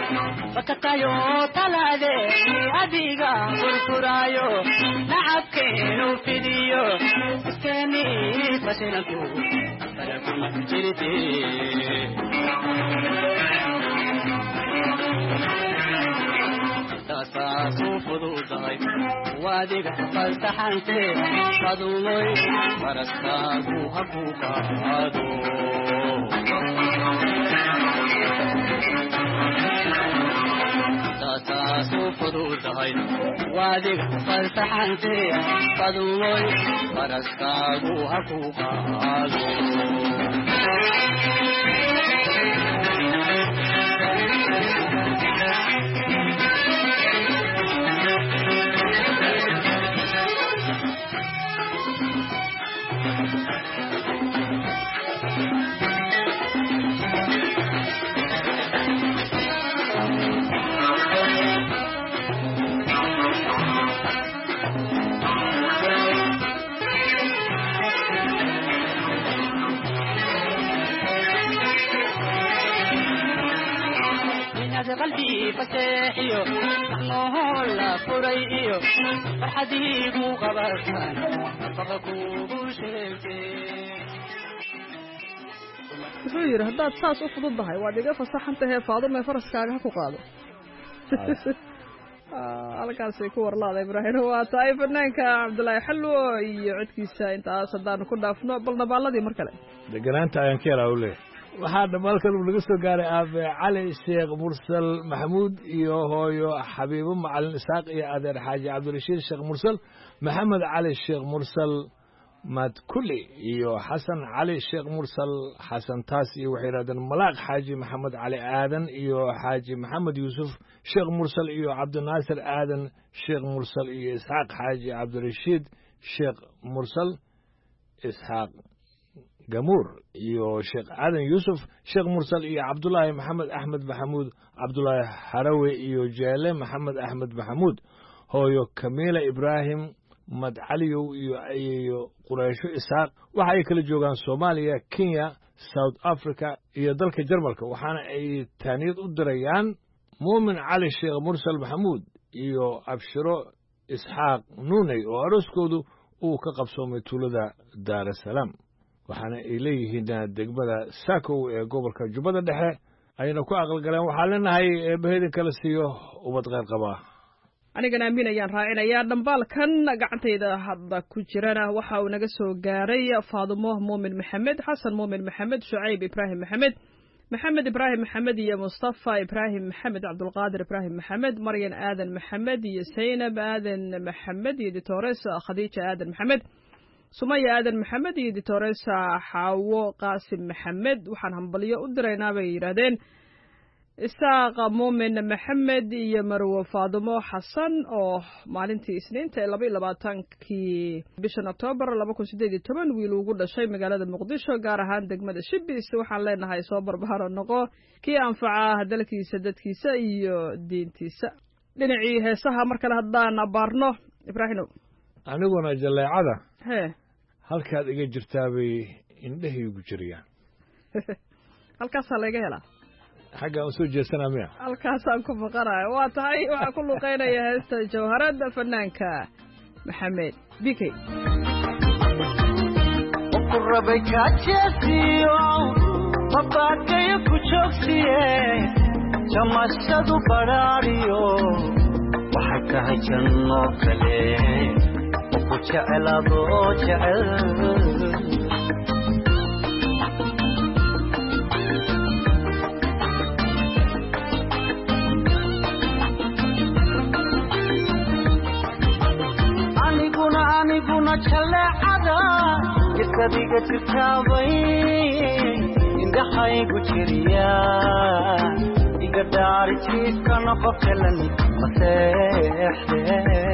fakatayo talaade adiga furfurayo nacabkeenu fidiyo iskeni fashilanku balakuma jirti tasaasu fududahay waadiga falsaxante qadumoy faraskaagu haku qaado tasaasu fududahay waadiga falsaxante qadumoy faraskaagu haku qaado قلبي فتحيو نحنه لا فريئيو فرحديقو غبرتان فقكو بوشيكي wuxuu yidhi haddaad saas u fududdahay waad iga fasaxantahee faadumee faraskaaga ha ku qaado halkaasay ku warlaada ibraahim waa tahay fanaanka cabdulaahi xalwo iyo codkiisa intaas haddaanu ku dhaafno bal nabaaladii mar kale deganaanta ayaan ka yaraa u leeyahay waxaa dhamaalkan uu laga soo gaaray aabe cali sheekh mursal maxamuud iyo hooyo xabiibo macalin isaaq iyo adeer xaaji cabdirashiid sheekh mursal maxamed cali sheekh mursal madkuli iyo xasan cali sheekh mursal xasan taas iyo waxay yidhahdeen malaaq xaaji maxamed cali aadan iyo xaaji maxamed yuusuf sheekh mursal iyo cabdinaasir aadan sheekh mursal iyo isxaaq xaaji cabdirashiid sheekh mursal isxaaq gamuur iyo sheekh aadan yuusuf sheekh mursal iyo cabdulaahi maxamed axmed maxamuud cabdulaahi harawe iyo jeele maxamed axmed maxamuud hooyo kamiila ibraahim madcaliyow iyo quraysho isaaq waxa ay kala joogaan soomaaliya kenya south africa iyo dalka jarmalka waxaana ay taaniyad u dirayaan muumin cali sheekh mursal maxamuud iyo abshiro isxaaq nuuney oo arooskoodu uu ka qabsoomay tuulada daarasalaam waxaana ay leeyihiin degmada saakow ee gobolka jubbada dhexe ayna ku aqalgaleen waxaa leenahay eebbahedin kala siiyo ubad qayr qabaa anigana aamin ayaan raacinayaa dhambaalkan gacantayda hadda ku jirana waxa uu naga soo gaaray faadumo muumin maxamed xasan muumin maxamed shucayb ibraahim maxamed maxamed ibraahim maxamed iyo mustafa ibraahim maxamed cabdulqaadir ibraahim maxamed maryan aadan maxamed iyo saynab aadan maxamed iyo ditores khadiija aadan maxamed sumaya aadan maxamed iyo ditoresa xaawo qaasim maxamed waxaan hambalyo u diraynaa bay yidhaahdeen isaaqa muumin maxamed iyo marwo faadumo xasan oo maalintii isniinta ee 22kii bishan oktoobar 2018 wiil ugu dhashay magaalada muqdisho gaar ahaan degmada shibis waxaan leenahay soo barbaaro noqo kii anfaca dalkiisa dadkiisa iyo diintiisa dhinacii heesaha mar kale haddaan abaarno ibraahimow aniguna jaleecada hee halkaad iga jirtaa bay indhahaygu jiriyaan halkaasaa laga helaa xaggaan u soo jeesanaa miya halkaasaan ku maqanayo waa tahay waxaa ku luqeynaya heesta jawharada fanaanka maxamed bikey rabay kaajeesiyo mabaadkayo ku joogsiye jamashadu badhaadhiyo waxay tahay janno kale oo ku jecelaadoo jecel aniguna jaleecada jisadiga jirtaabay indhahaygu jiriya iga dhaari jiifkana qofkalan maseexde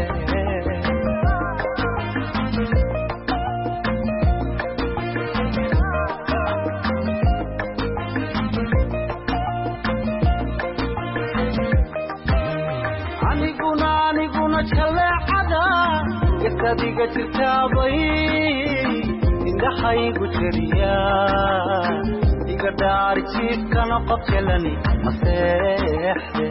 aniguna jaleecada jisadiga jirtaabay indhahaygu jiriya iga dhaari jiifkana qof helani maseexde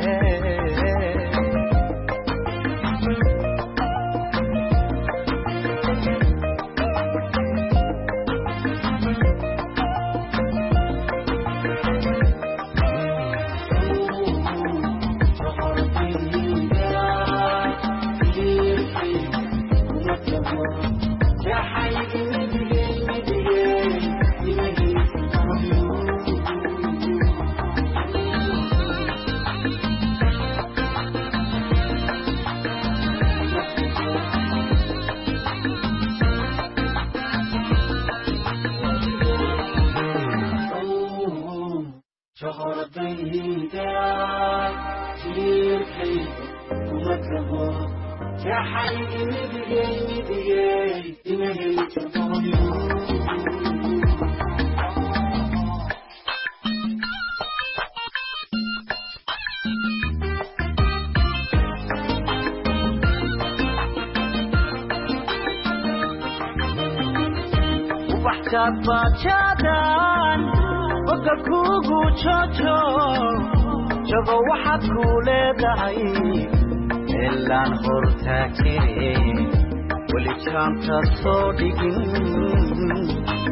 bajadan boga kugu jojo jago waxaad ku leedahay elaan hortaa jire weli jaanta soo dhigin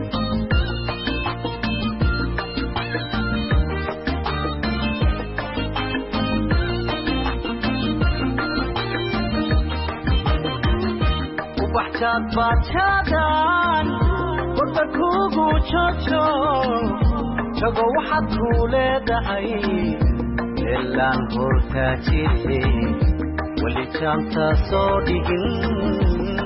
ubaxjaad bajadan boga kugu jojo jago waxaad ku leedahay elaan hortaa jire weli jaanta soo dhigin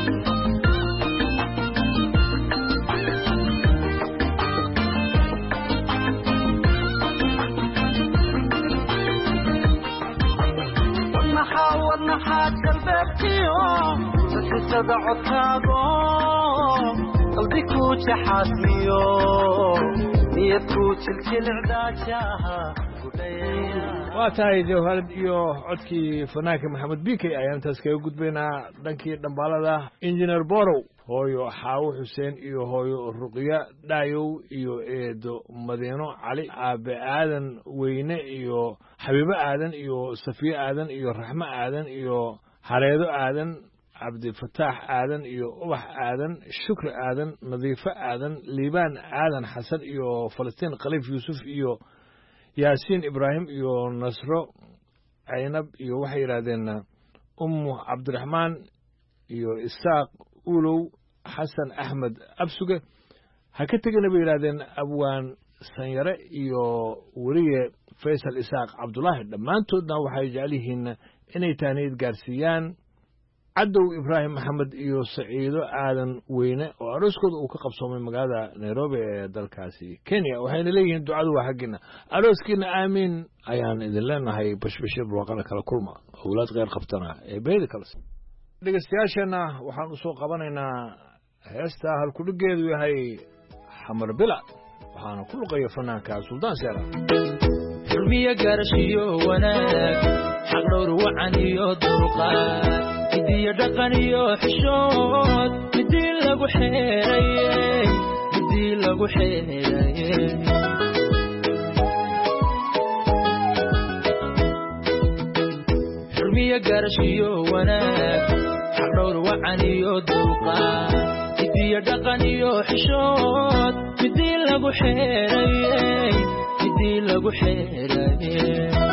wadnaxaad galbeebtiyo sasisada codkaago qalbi ku jaxaasmiyo niyad ku jiljilicdaajaha waa tahay jawharad iyo codkii fanaanka maxamed bikey ayaan intaas kaga gudbaynaa dhankii dhambaalada injineer borow hooyo xaawo xuseen iyo hooyo ruqya dhaayow iyo eedo madiino cali aabe aadan weyne iyo xabiibo aadan iyo safiye aadan iyo raxmo aadan iyo hareedo aadan cabdifataax aadan iyo ubax aadan shukri aadan nadiifo aadan liibaan aadan xasan iyo falastiin khaliif yuusuf iyo yaasiin ibraahim iyo nasro caynab iyo waxay yidhaahdeen ummu cabdiraxmaan iyo isaaq ulow xasan axmed absuge ha ka tegina bay yidhahdeen abwaan sanyare iyo weliye faysal isaaq cabdulaahi dhammaantoodna waxay jecel yihiin inay taaniyad gaarsiiyaan cadow ibraahim maxamed iyo saciido aadan weyne oo arooskooda uu ka qabsoomay magaalada nairobi ee dalkaasi kenya waxayna leeyihiin ducadu waa xaggiina arooskiina aamiin ayaan idin leenahay bashbashe barwaaqana kala kulma owlaad kheyr qabtana ee beedi kale dhegeystayaasheenna waxaan u soo qabanaynaa heesta halkudhigeedu yahay xamar bila waxaana ku luqaya fanaanka suldaan seera xurmiya gaarashiyo wanaag xaq dhowr wacan iyo dulqaad midiyo dhaqan iyo xishood midii lagu xeeraye xurmiya gaarashiyo wanaag xaq dhowr wacan iyo dulqaad midiyo dhaqan iyo xishood midii lagu xeeraye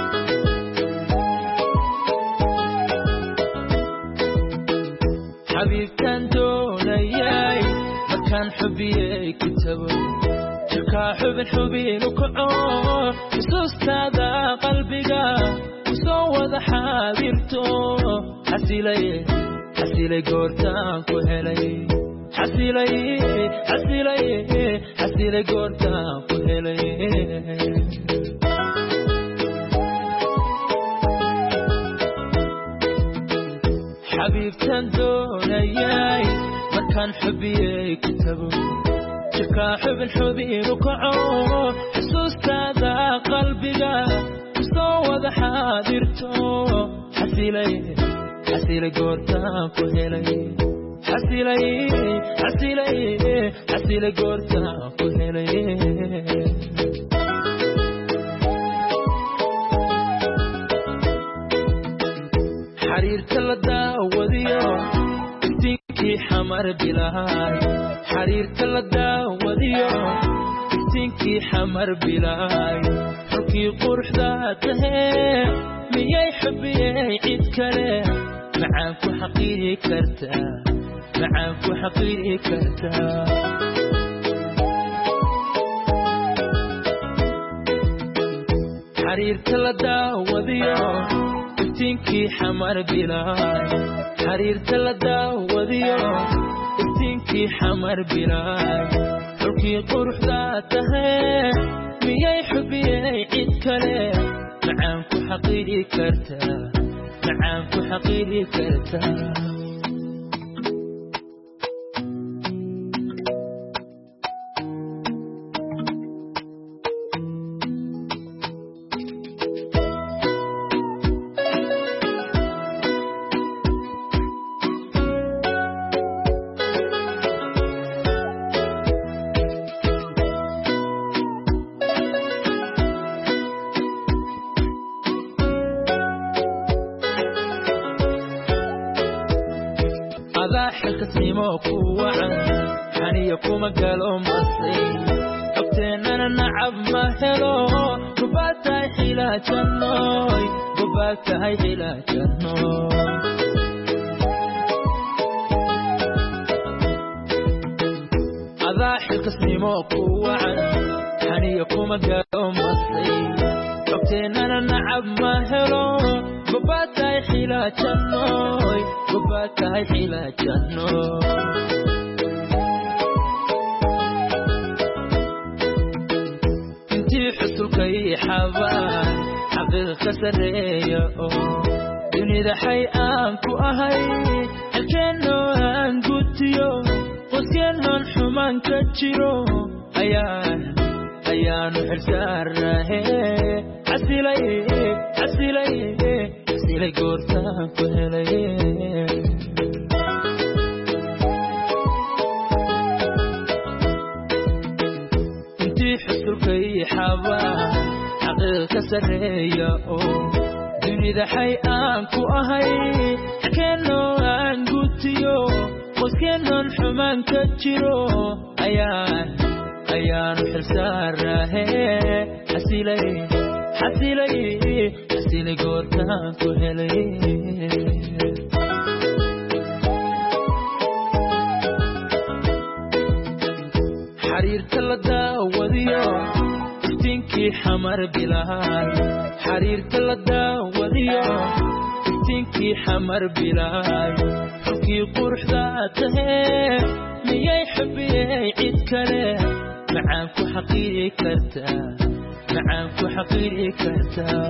xabiibkan doonayay markaan xubiyey kitabo jirkaa xubin xubinu kaco xusuustaada qalbiga kusoo wada xaadirto xasilay goortaan ku helay xasilay goortaan ku helay xabiibtan doonayay markaan xubiyey kitabo jirkaa xubin xubinu kaco xusuustaada qalbiga kusoo wada xaadirto xasilay goortaan ku helay xasilay goortaan ku helay xariirta la daawadiyo iftiinkii xamar bilaay xariirta la daawadiyo iftiinkii xamar bilaay xulkii quruxda tahee miyay xubiyey cid kale macaan ku xaqiiri kartaa macaan ku xaqiiri kartaa xariirta la daawadiyo iftiinkii xamar bilaay xariirta la daawadiyo iftiinkii xamar bilaay xulkii quruxda tahee miyay xubiyey cid kale macaan ku xaqiiri kartaa macaan ku xaqiiri kartaa xilkasnimo ku wacan xaniya kuma galo masay ogteenana nacab ma helo gobaad tahay xilaajanooy gobaad tahay xilaajanooy adaa xilkasnimo ku wacan xaniya kuma galo masay ogteenana nacab ma helo gobaad tahay xilaajanooy gobaad tahay xilaajanooy intii xusulkay xabaan xaqiiqa ka sarreeya oo dunida xay aan ku ahay xilkeennoo aan gutiyo qoyskeenoon xumaan ka jiro ayaanu xilsaarnahe xasilay goortaan ku helay intii xusulkay xabaan xaqiiqa ka sarreeya oo dunida xay aan ku ahay xilkeennoo aan gutiyo qoyskeenoon xumaan ka jiro ayaanu xilsaarnahe xasilay goortaan ku helay xariirta la daawadiyo iftiinkii xamar bilaay xariirta la daawadiyo iftiinkii xamar bilaay xulkii quruxda tahee miyay xubiyey cid kale macaan ku xaqiiri kartaa macaan ku xaqiiri kartaa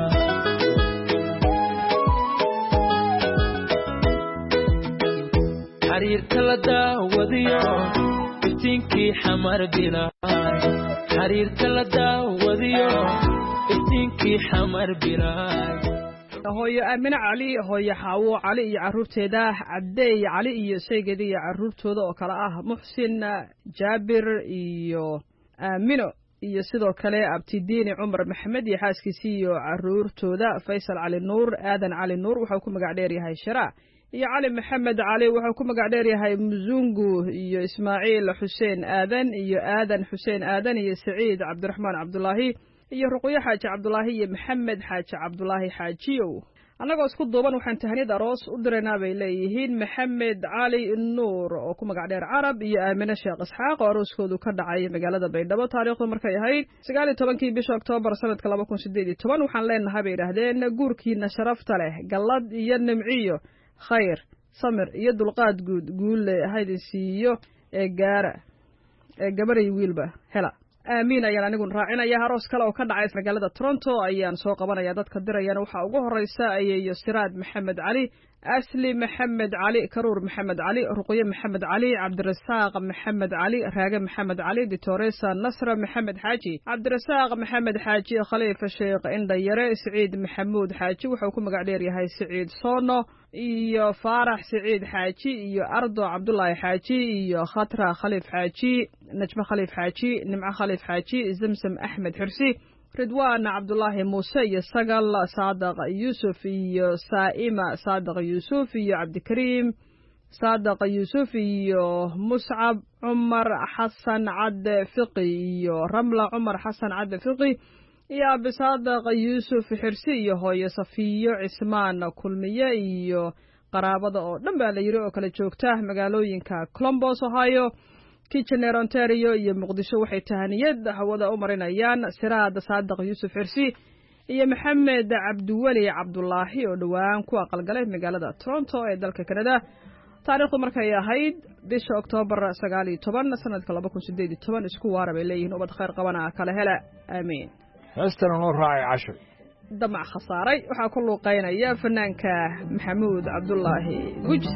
xariirta la daawadiyo iftiinkii xamar bilaay xariirta la daawadiyo iftiinkii xamar bilaay hooyo aamine cali hooyo xaawo cali iyo caruurteeda cabdeey cali iyo sheegada iyo caruurtooda oo kale ah muxsin jaabir iyo aamino iyo sidoo kale abtidiini cumar maxamed iyo xaaskiisii iyo caruurtooda faysal cali nuur aadan cali nuur wuxuu ku magac dheer yahay shara iyo cali maxamed cali wuxuu ku magac dheer yahay muzungu iyo ismaaciil xuseen aadan iyo aadan xuseen aadan iyo saciid cabdiraxmaan cabdulaahi iyo ruqyo xaaji cabdulaahi iyo maxamed xaaji cabdulaahi xaajiyow annagoo isku duuban waxaan tahniyad aroos u diraynaa bay leeyihiin maxamed cali nuur oo ku magac dheer carab iyo aamine sheekh isxaaq oo arooskoodu ka dhacay magaalada baydhabo taariikhdu markay ahayd 19 bisha oktoobar sanadka 2018 waxaan leenahay bay yidhaahdeen guurkiina sharafta leh gallad iyo nimciyo khayr samir iyo dulqaad guulle haydin siiyo ee gabaray wiilba hela aamiin ayaan anigu raacinaya aroos kale oo ka dhacay magaalada Toronto ayaan soo qabanaya dadka dirayana waxa ugu horeysa ayeeyo Siraad Maxamed Cali Asli Maxamed Cali Karuur Maxamed Cali Ruqayya Maxamed Cali Cabdirasaaq Maxamed Cali Raaga Maxamed Cali Ditoresa Nasra Maxamed Xaaji Cabdirasaaq Maxamed Xaaji Khalifa Sheekh Indayare Saciid Maxamuud Xaaji wuxuu ku magac dheer yahay Saciid Soono iyo Faarax Saciid Xaaji iyo Ardo Cabdullaahi Xaaji iyo Khatra Khalif Xaaji Najma Khalif Xaaji Nimca Khalif Xaaji Zamzam Axmed Xirsi ridwaan cabdulaahi muuse iyo sagal saadaq yuusuf iyo saa'ima saadaq yuusuf iyo cabdikariim saadaq yuusuf iyo muscab cumar xasan cadde fiqi iyo ramla cumar xasan cadde fiqi iyo abi saadaq yuusuf xirsi iyo hooyo safiyo cismaan kulmiye iyo qaraabada oo dhan baa la yidhi oo kala joogta magaalooyinka colombos ohio kitchener ontario iyo muqdisho waxay tahaniyad hawada u marinayaan siraad saadaq yuusuf xirsi iyo maxamed cabdiweli cabdulaahi oo dhowaan ku aqalgalay magaalada toronto ee dalka canada taariikhdu markay ahayd bisha oktoobar 19 sanadka 2018 isku waara bay leeyihiin ubad khayr qabana kala hela aamiin heestana noo raacay cashir damac khasaaray waxaa ku luuqaynaya fanaanka maxamuud cabdulaahi gujis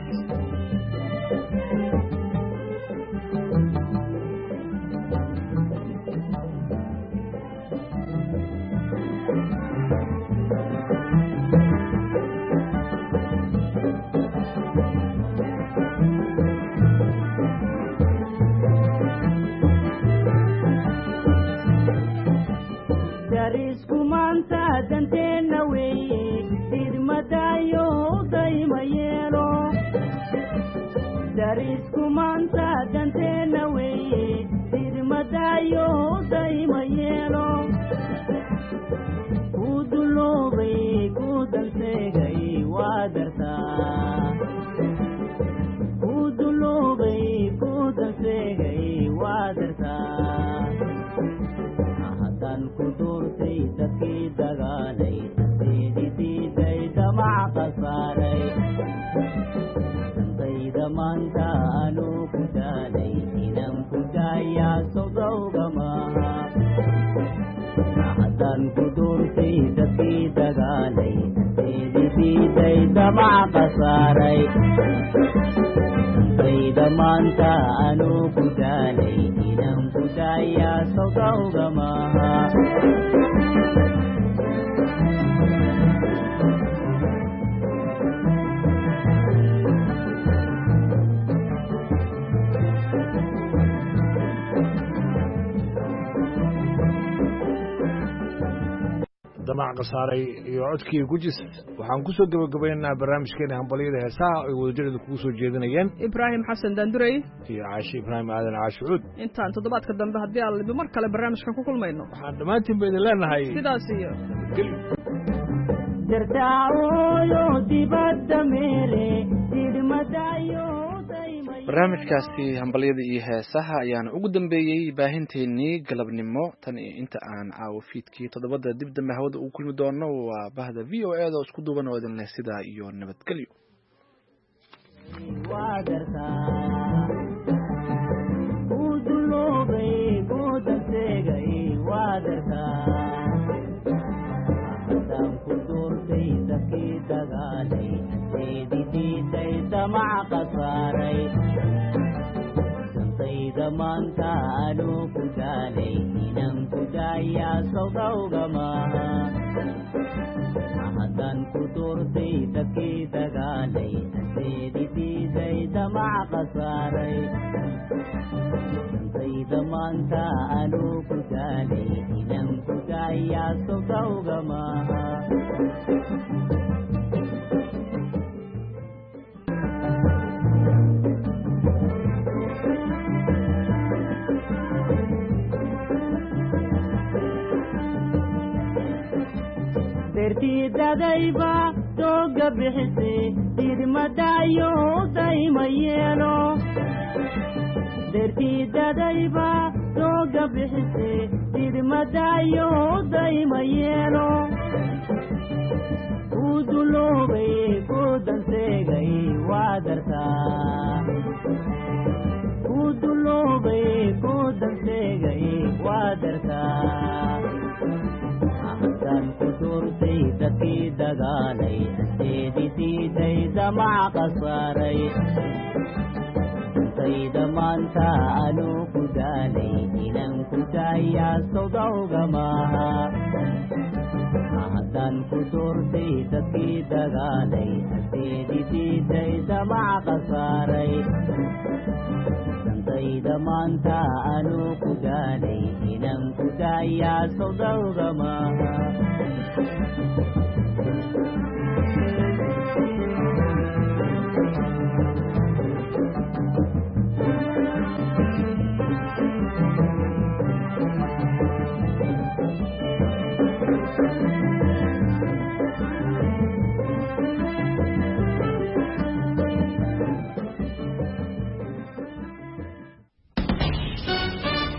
damac qasaaray iyo codkii gujis waxaan ku soo gabagabaynaynaa barnaamijkeena hambalyada heesaha ay wadajireeda kugu soo jeedinayeen ibraahim xasan daandurey iyo caashi ibraahim aadan caashucuud intaan toddobaadka dambe haddii aan mar kale barnaamijkan ku kulmayno waxaan dhammaantiin ba idin leenahay sidaas iyo barnaamijkaasi hambalyada iyo heesaha ayaana ugu dambeeyey baahinteennii galabnimo tan iyo inta aan caawo fiidkii toddobada dib dambe hawada ugu kulmi doono waa bahda v o e da isku duuban oo idin leh sidaa iyo nabadgelyo maanta anu ku daalay inaan ku daaya sawdawga maaha haddaan ku doortay dadkii dagaalay aseedidiiday damac khasaaray santayda maanta anu ku daalay inaan ku daaya sawdawga maaha dadayba dooga bixise idmadaayo dayma yeelo dertiidadayba dooga bixise idmadaayo dayma yeelo ku duloobay ku danseegay waa dartaa ku duloobay ku danseegay waa dartaa haddaan ku doortay dadkii dagaalay aseedidiiday damac khasaaray santayda maanta anu ku daalay inaan ku daaya sawdawga maaha haddaan ku doortay dadkii dagaalay aseedidiiday damac khasaaray dayda maanta anuu ku daalay inaan ku daayaa sodowga maaha